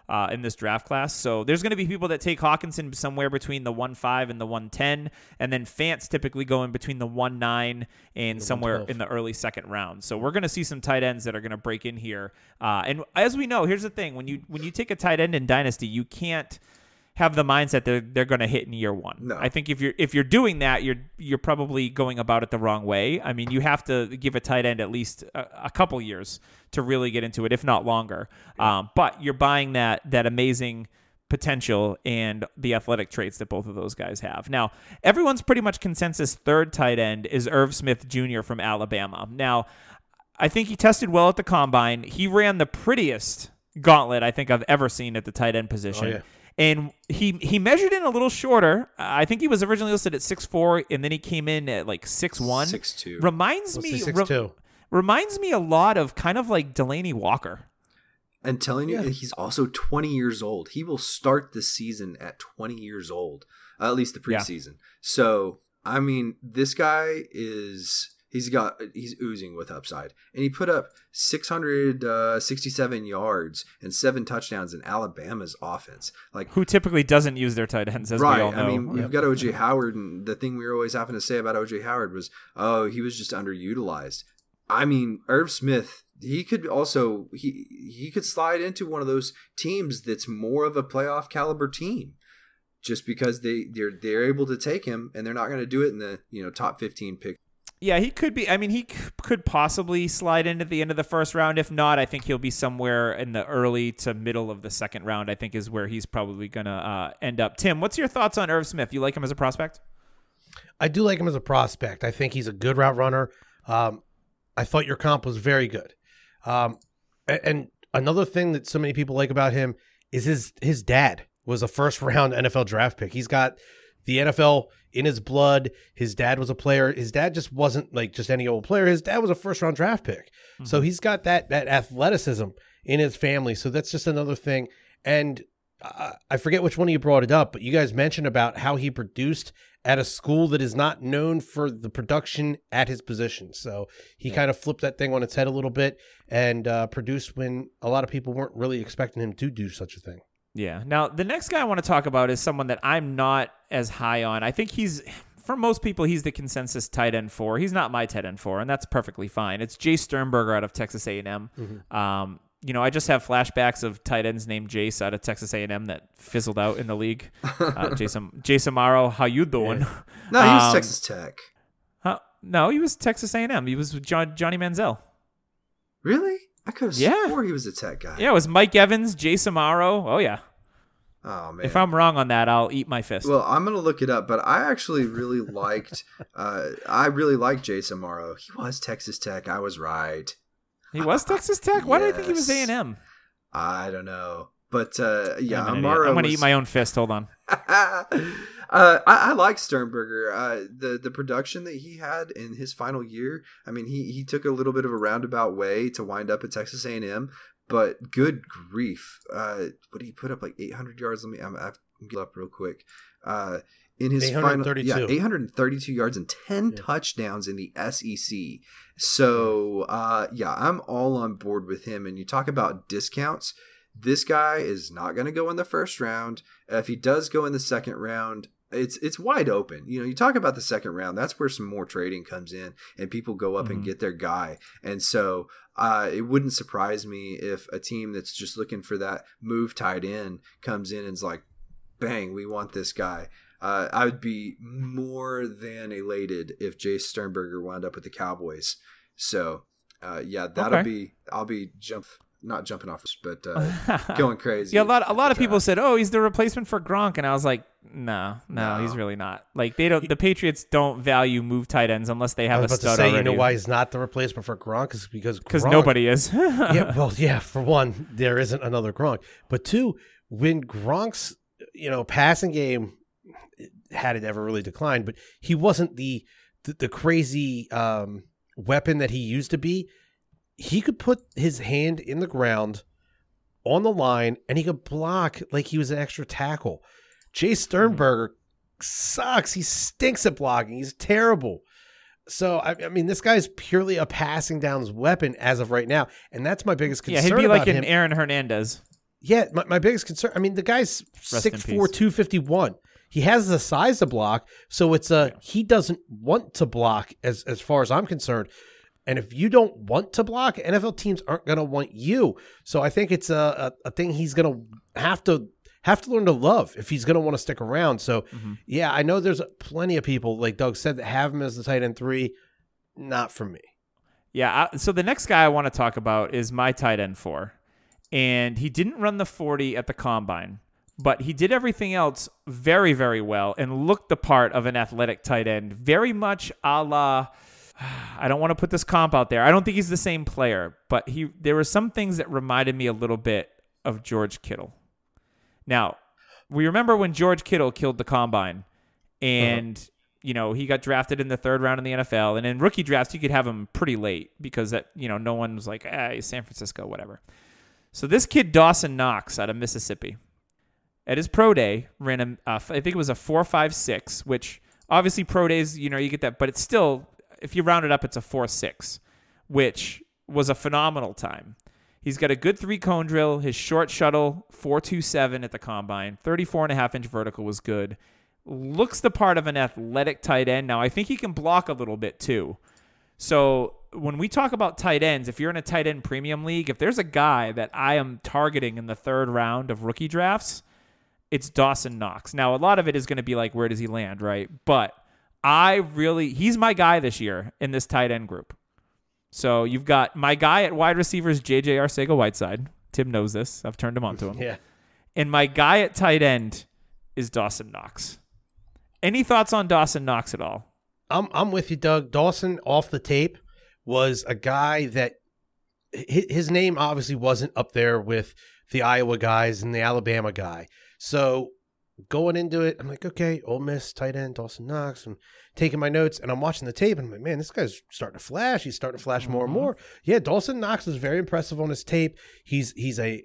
uh, in this draft class. So there's going to be people that take Hawkinson somewhere between the one five and the one ten, and then Fant's typically going between the one nine and The somewhere one twelve. in the early second round. So we're going to see some tight ends that are going to break in here. Uh, and as we know, here's the thing: when you when you take a tight end in Dynasty, you can't have the mindset that they're going to hit in year one. No. I think if you're if you're doing that, you're you're probably going about it the wrong way. I mean, you have to give a tight end at least a, a couple years to really get into it, if not longer. Um, but you're buying that that amazing potential and the athletic traits that both of those guys have. Now, everyone's pretty much consensus third tight end is Irv Smith Junior from Alabama. Now, I think he tested well at the combine. He ran the prettiest gauntlet I think I've ever seen at the tight end position. Oh, yeah. And he he measured in a little shorter. I think he was originally listed at six four, and then he came in at like six one. six two. Reminds Let's me say re- six two. reminds me a lot of kind of like Delaney Walker. And telling you, Yeah. he's also twenty years old. He will start the season at twenty years old, uh, at least the Yeah. preseason. So, I mean, this guy is, he's got, he's oozing with upside. And he put up six hundred sixty-seven yards and seven touchdowns in Alabama's offense. Like, Who typically doesn't use their tight ends, as right. we all know. I mean, we've Yep. got O J Howard, and the thing we were always having to say about O J Howard was, oh, he was just underutilized. I mean, Irv Smith, he could also he he could slide into one of those teams that's more of a playoff caliber team, just because they they're they're able to take him, and they're not going to do it in the you know top fifteen pick. Yeah, he could be. I mean, he c- could possibly slide in at the end of the first round. If not, I think he'll be somewhere in the early to middle of the second round, I think is where he's probably going to uh, end up. Tim, what's your thoughts on Irv Smith? You like him as a prospect? I do like him as a prospect. I think he's a good route runner. Um, I thought your comp was very good. Um, a- and another thing that so many people like about him is his his dad was a first round N F L draft pick. He's got the N F L in his blood. His dad was a player. His dad just wasn't like just any old player. His dad was a first round draft pick. Mm-hmm. So he's got that that athleticism in his family. So that's just another thing. And uh, I forget which one of you brought it up, but you guys mentioned about how he produced at a school that is not known for the production at his position. So he yeah. kind of flipped that thing on its head a little bit and uh, produced when a lot of people weren't really expecting him to do such a thing. Yeah. Now, the next guy I want to talk about is someone that I'm not as high on. I think he's, for most people, he's the consensus tight end four. He's not my tight end four, and that's perfectly fine. It's Jay Sternberger out of Texas A and M. Mm-hmm. Um, you know, I just have flashbacks of tight ends named Jace out of Texas A and M that fizzled out in the league. Uh, Jason, Jason Amaro, how you doing? Yeah. No, he was um, Texas Tech. Huh? No, he was Texas A and M. He was with John, Johnny Manziel. Really? I could have yeah. swore he was a Tech guy. Yeah, it was Mike Evans, Jason Amaro. Oh, yeah. Oh, man. If I'm wrong on that, I'll eat my fist. Well, I'm going to look it up, but I actually really liked uh, I really liked Jason Amaro. He was Texas Tech. I was right. He was Texas Tech? Why yes. did I think he was A and M? I don't know. But, uh, yeah, I'm Amaro I'm going to was... eat my own fist. Hold on. uh, I, I like Sternberger. Uh, the the production that he had in his final year. I mean, he he took a little bit of a roundabout way to wind up at Texas A and M, but good grief, uh, what did he put up like eight hundred yards? Let me I'm, I have to get up real quick. Uh, in his final, yeah, eight hundred thirty-two yards and ten yeah. touchdowns in the S E C. So uh, yeah, I'm all on board with him. And you talk about discounts. This guy is not going to go in the first round. If he does go in the second round, it's it's wide open. You know, you talk about the second round, that's where some more trading comes in and people go up mm-hmm. and get their guy. And so uh, it wouldn't surprise me if a team that's just looking for that move tight end comes in and is like, bang, we want this guy. Uh, I would be more than elated if Jace Sternberger wound up with the Cowboys. So, uh, yeah, that'll okay. be – I'll be jump – not jumping off, but uh, going crazy. Yeah, a lot, a lot of people said, "Oh, he's the replacement for Gronk," and I was like, "No, no, no. he's really not." Like they don't. The Patriots don't value move tight ends unless they have I was a about stud to say, already. You know why he's not the replacement for Gronk? Is because because nobody is. yeah, well, yeah. For one, there isn't another Gronk, but two, when Gronk's you know passing game had it ever really declined, but he wasn't the the, the crazy um, weapon that he used to be. He could put his hand in the ground on the line and he could block like he was an extra tackle. Jay Sternberger mm-hmm. sucks. He stinks at blocking. He's terrible. So, I, I mean, this guy's purely a passing downs weapon as of right now. And that's my biggest concern. Yeah, he'd be like about an him. Aaron Hernandez. Yeah, my, my biggest concern, I mean, the guy's Rest six four, two fifty-one. He has the size to block, so it's a, he doesn't want to block as, as far as I'm concerned. And if you don't want to block, N F L teams aren't going to want you. So I think it's a, a, a thing he's going to have to have to learn to love if he's going to want to stick around. So, mm-hmm. yeah, I know there's plenty of people, like Doug said, that have him as the tight end three. Not for me. Yeah, I, so the next guy I want to talk about is my tight end four. And he didn't run the forty at the combine, but he did everything else very, very well and looked the part of an athletic tight end, very much a la, I don't want to put this comp out there. I don't think he's the same player, but he there were some things that reminded me a little bit of George Kittle. Now, we remember when George Kittle killed the combine and, uh-huh. you know, he got drafted in the third round in the N F L. And in rookie drafts, you could have him pretty late because, that you know, no one was like, ah, he's San Francisco, whatever. So this kid, Dawson Knox, out of Mississippi, at his pro day, ran a, uh, I think it was a four five six, which obviously pro days, you know, you get that, but it's still, if you round it up, it's a four six, which was a phenomenal time. He's got a good three-cone drill. His short shuttle, four two seven at the combine. thirty-four and a half inch vertical was good. Looks the part of an athletic tight end. Now, I think he can block a little bit too. So when we talk about tight ends, if you're in a tight end premium league, if there's a guy that I am targeting in the third round of rookie drafts, it's Dawson Knox. Now, a lot of it is going to be like, where does he land, right? But I really, he's my guy this year in this tight end group. So you've got my guy at wide receivers, J J Arcega-Whiteside. Tim knows this. I've turned him on to him. Yeah. And my guy at tight end is Dawson Knox. Any thoughts on Dawson Knox at all? I'm I'm with you, Doug. Dawson, off the tape, was a guy that his name obviously wasn't up there with the Iowa guys and the Alabama guy. So going into it, I'm like, okay, Ole Miss tight end Dawson Knox. I'm taking my notes and I'm watching the tape and I'm like, man, this guy's starting to flash. He's starting to flash more and more. Yeah, Dawson Knox is very impressive on his tape. He's he's a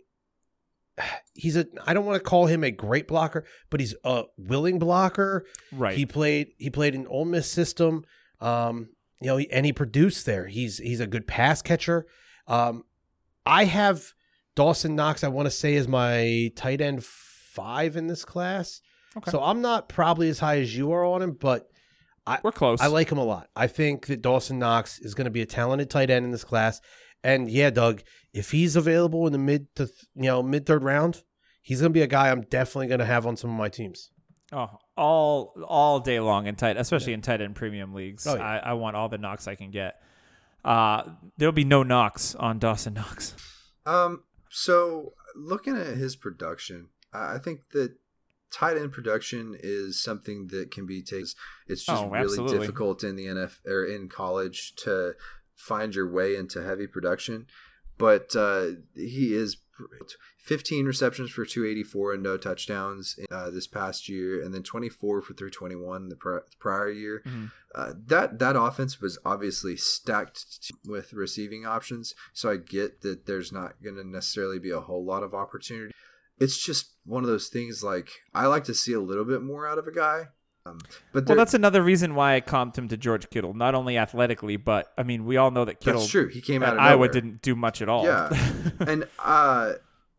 he's a I don't want to call him a great blocker, but he's a willing blocker. Right. He played he played in Ole Miss system. Um, you know, and he produced there. He's he's a good pass catcher. Um, I have Dawson Knox, I want to say, is my tight end five in this class. Okay. So I'm not probably as high as you are on him, but I, we're close. I like him a lot. I think that Dawson Knox is going to be a talented tight end in this class. And yeah, Doug, if he's available in the mid to you know mid third round, he's going to be a guy I'm definitely going to have on some of my teams. Oh, all all day long in tight, especially yeah. in tight end premium leagues. Oh, yeah. I, I want all the knocks I can get. Uh, there'll be no knocks on Dawson Knox. Um, so looking at his production, I think that tight end production is something that can be taken. It's just oh, really absolutely. difficult in the N F L or in college to find your way into heavy production. But uh, he is fifteen receptions for two eighty-four and no touchdowns uh, this past year, and then twenty-four for three twenty-one the pr- prior year. Mm-hmm. Uh, that that offense was obviously stacked with receiving options, so I get that there's not going to necessarily be a whole lot of opportunity. It's just one of those things, like, I like to see a little bit more out of a guy. Um, but well, that's another reason why I comped him to George Kittle, not only athletically, but I mean, we all know that Kittle. That's true. He came out of Iowa nowhere. Didn't do much at all. Yeah, and uh,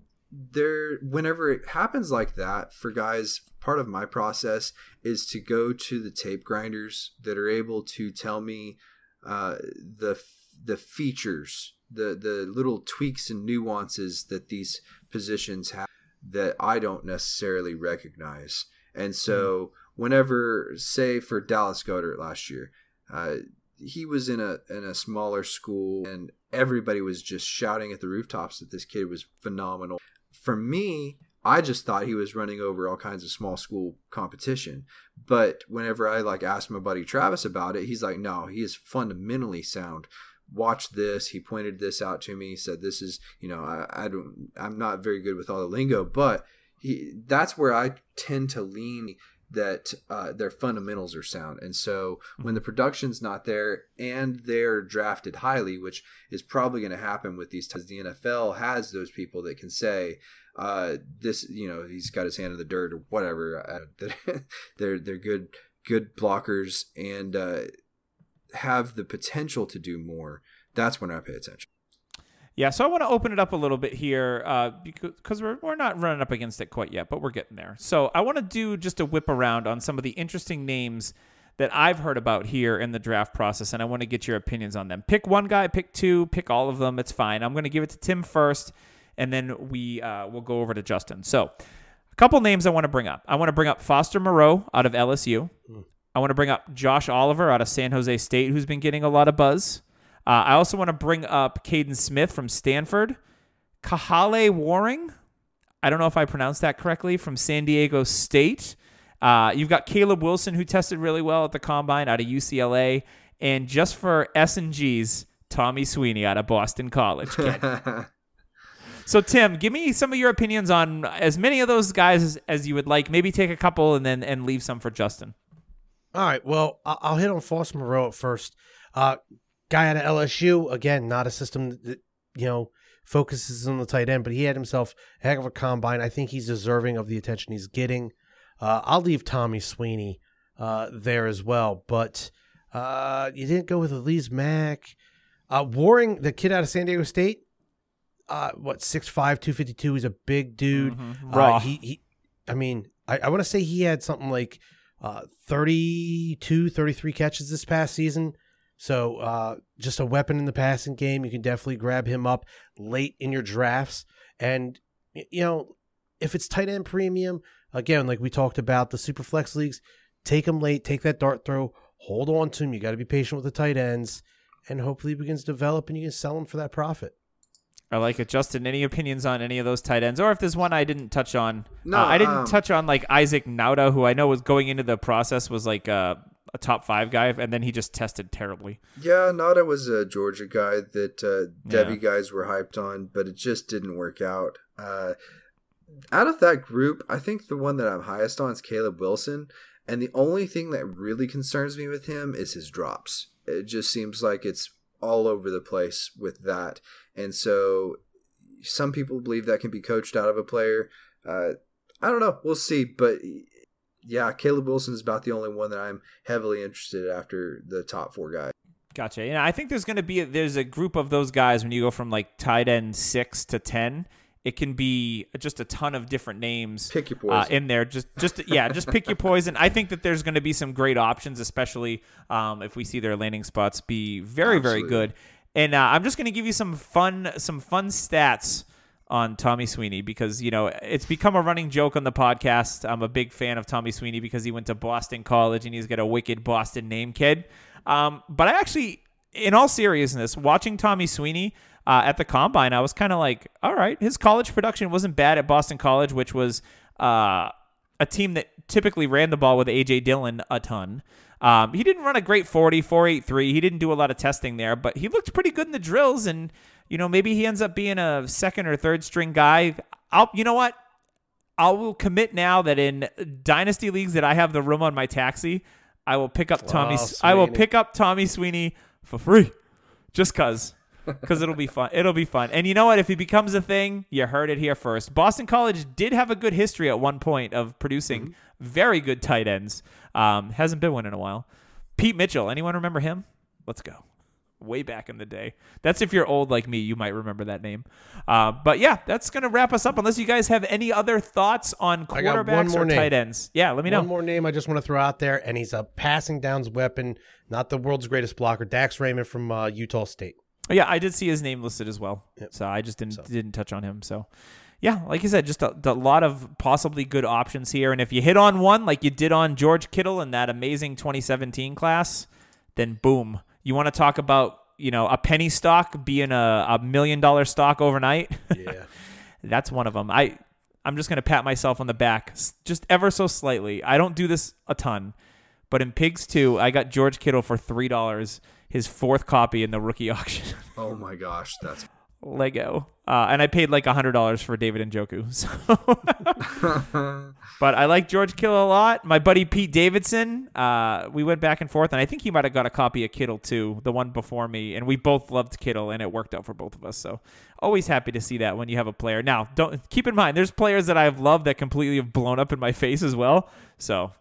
there, whenever it happens like that for guys, part of my process is to go to the tape grinders that are able to tell me uh, the the features, the the little tweaks and nuances that these positions have that I don't necessarily recognize, and so. Mm-hmm. Whenever, say, for Dallas Goedert last year, uh, he was in a in a smaller school, and everybody was just shouting at the rooftops that this kid was phenomenal. For me, I just thought he was running over all kinds of small school competition. But whenever I like asked my buddy Travis about it, he's like, "No, he is fundamentally sound. Watch this." He pointed this out to me. He said, "This is, you know, I, I don't, I'm not very good with all the lingo, but he. That's where I tend to lean." That uh, their fundamentals are sound. And so when the production's not there and they're drafted highly, which is probably going to happen with these times, the N F L has those people that can say, uh, this, you know, he's got his hand in the dirt or whatever. Uh, they're, they're good, good blockers and uh, have the potential to do more. That's when I pay attention. Yeah, so I want to open it up a little bit here uh, because we're, we're not running up against it quite yet, but we're getting there. So I want to do just a whip around on some of the interesting names that I've heard about here in the draft process, and I want to get your opinions on them. Pick one guy, pick two, pick all of them. It's fine. I'm going to give it to Tim first, and then we uh, we'll go over to Justin. So a couple names I want to bring up. I want to bring up Foster Moreau out of L S U. Mm. I want to bring up Josh Oliver out of San Jose State, who's been getting a lot of buzz. Uh, I also want to bring up Caden Smith from Stanford. Kahale Warring, I don't know if I pronounced that correctly, from San Diego State. Uh, you've got Caleb Wilson, who tested really well at the Combine out of U C L A. And just for S and G's, Tommy Sweeney out of Boston College. So, Tim, give me some of your opinions on as many of those guys as, as you would like. Maybe take a couple and then and leave some for Justin. All right, well, I'll hit on Foster Moreau at first. Uh Guy out of L S U, again, not a system that, you know, focuses on the tight end, but he had himself a heck of a combine. I think he's deserving of the attention he's getting. Uh, I'll leave Tommy Sweeney uh, there as well, but uh, you didn't go with Elise Mack. Uh, Warring, the kid out of San Diego State, uh, what, six five, two fifty-two, he's a big dude. Mm-hmm. Raw. Uh, he, he, I mean, I, I want to say he had something like uh, thirty-two, thirty-three catches this past season. So uh, just a weapon in the passing game. You can definitely grab him up late in your drafts. And, you know, if it's tight end premium, again, like we talked about, the super flex leagues, take him late, take that dart throw, hold on to him. You got to be patient with the tight ends, and hopefully he begins to develop and you can sell him for that profit. I like it. Justin, any opinions on any of those tight ends? Or if there's one I didn't touch on. No, uh, I didn't um, touch on like Isaac Nauta, who I know was going into the process was like a, a top five guy, and then he just tested terribly. Yeah, Nada was a Georgia guy that uh, Debbie Yeah. guys were hyped on, but it just didn't work out. Uh, out of that group, I think the one that I'm highest on is Caleb Wilson, and the only thing that really concerns me with him is his drops. It just seems like it's all over the place with that. And so some people believe that can be coached out of a player. Uh, I don't know. We'll see. But yeah, Caleb Wilson is about the only one that I'm heavily interested after the top four guys. Gotcha. Yeah, I think there's going to be a, there's a group of those guys when you go from like tight end six to ten. It can be just a ton of different names. Pick your poison. Uh, in there. Just, just yeah, just pick your poison. I think that there's going to be some great options, especially um, if we see their landing spots be very, Absolutely. very good. And uh, I'm just going to give you some fun, some fun stats on Tommy Sweeney because, you know, it's become a running joke on the podcast. I'm a big fan of Tommy Sweeney because he went to Boston College and he's got a wicked Boston name, kid. Um, but I actually, in all seriousness, watching Tommy Sweeney uh, at the Combine, I was kind of like, all right, his college production wasn't bad at Boston College, which was uh, a team that typically ran the ball with A J Dillon a ton. Um, he didn't run a great forty, four eighty-three. He didn't do a lot of testing there, but he looked pretty good in the drills. And, you know, maybe he ends up being a second or third string guy. I'll, you know what? I will commit now that in dynasty leagues that I have the room on my taxi, I will pick up Tommy. Wow, I will Sweeney. pick up Tommy Sweeney for free, just cause. Because it'll be fun. It'll be fun. And you know what? If he becomes a thing, you heard it here first. Boston College did have a good history at one point of producing mm-hmm. very good tight ends. Um, hasn't been one in a while. Pete Mitchell. Anyone remember him? Let's go. Way back in the day. That's if you're old like me, you might remember that name. Uh, but yeah, that's going to wrap us up. Unless you guys have any other thoughts on quarterbacks or name. tight ends. Yeah, let me know. One more name I just want to throw out there, and he's a passing downs weapon, not the world's greatest blocker. Dax Raymond from uh, Utah State. Oh, yeah, I did see his name listed as well. Yep. So I just didn't so. didn't touch on him. So, yeah, like you said, just a, a lot of possibly good options here. And if you hit on one like you did on George Kittle in that amazing twenty seventeen class, then boom. You want to talk about, you know, a penny stock being a, a million dollar stock overnight? Yeah. That's one of them. I, I'm just going to pat myself on the back just ever so slightly. I don't do this a ton. But in Pigs two, I got George Kittle for three dollars. His fourth copy in the rookie auction. Oh my gosh, that's Lego. Uh, and I paid like one hundred dollars for David Njoku. So. But I like George Kittle a lot. My buddy Pete Davidson, uh, we went back and forth, and I think he might have got a copy of Kittle too, the one before me, and we both loved Kittle, and it worked out for both of us. So always happy to see that when you have a player. Now, don't keep in mind, there's players that I've loved that completely have blown up in my face as well. So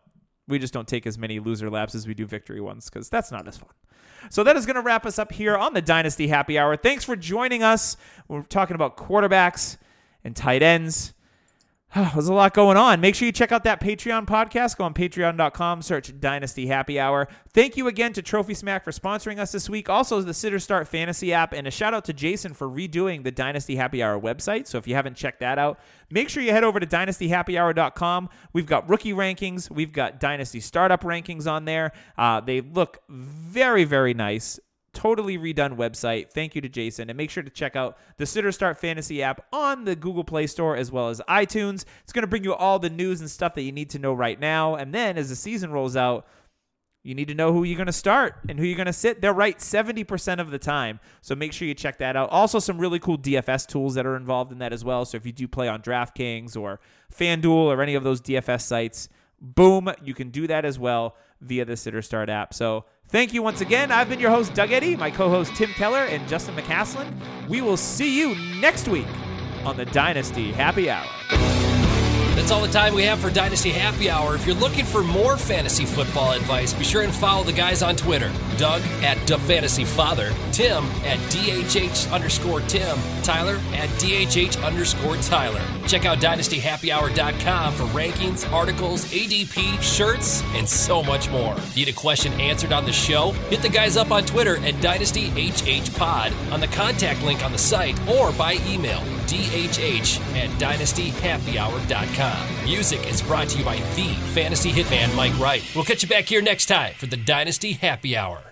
We just don't take as many loser laps as we do victory ones because that's not as fun. So that is going to wrap us up here on the Dynasty Happy Hour. Thanks for joining us. We're talking about quarterbacks and tight ends. There's a lot going on. Make sure you check out that Patreon podcast. Go on patreon dot com, search Dynasty Happy Hour. Thank you again to Trophy Smack for sponsoring us this week. Also, the Sitter Start Fantasy app. And a shout out to Jason for redoing the Dynasty Happy Hour website. So if you haven't checked that out, make sure you head over to dynasty happy hour dot com. We've got rookie rankings. We've got Dynasty Startup rankings on there. Uh, they look very, very nice. Totally redone website. Thank you to Jason. And make sure to check out the Sitter Start Fantasy app on the Google Play Store as well as iTunes. It's going to bring you all the news and stuff that you need to know right now. And then as the season rolls out, you need to know who you're going to start and who you're going to sit. They're right seventy percent of the time. So make sure you check that out. Also, some really cool D F S tools that are involved in that as well. So if you do play on DraftKings or FanDuel or any of those D F S sites, boom, you can do that as well via the Sitter Start app. So thank you once again. I've been your host, Doug Eddy, my co-host, Tim Keller, and Justin McCaslin. We will see you next week on the Dynasty Happy Hour. That's all the time we have for Dynasty Happy Hour. If you're looking for more fantasy football advice, be sure and follow the guys on Twitter. Doug at DaFantasyFather, Tim at DHH underscore Tim, Tyler at DHH underscore Tyler. Check out dynasty happy hour dot com for rankings, articles, A D P, shirts, and so much more. Need a question answered on the show? Hit the guys up on Twitter at DynastyHHPod, on the contact link on the site, or by email, D H H at dynasty happy hour dot com. Music is brought to you by the fantasy hitman Mike Wright. We'll catch you back here next time for the Dynasty Happy Hour.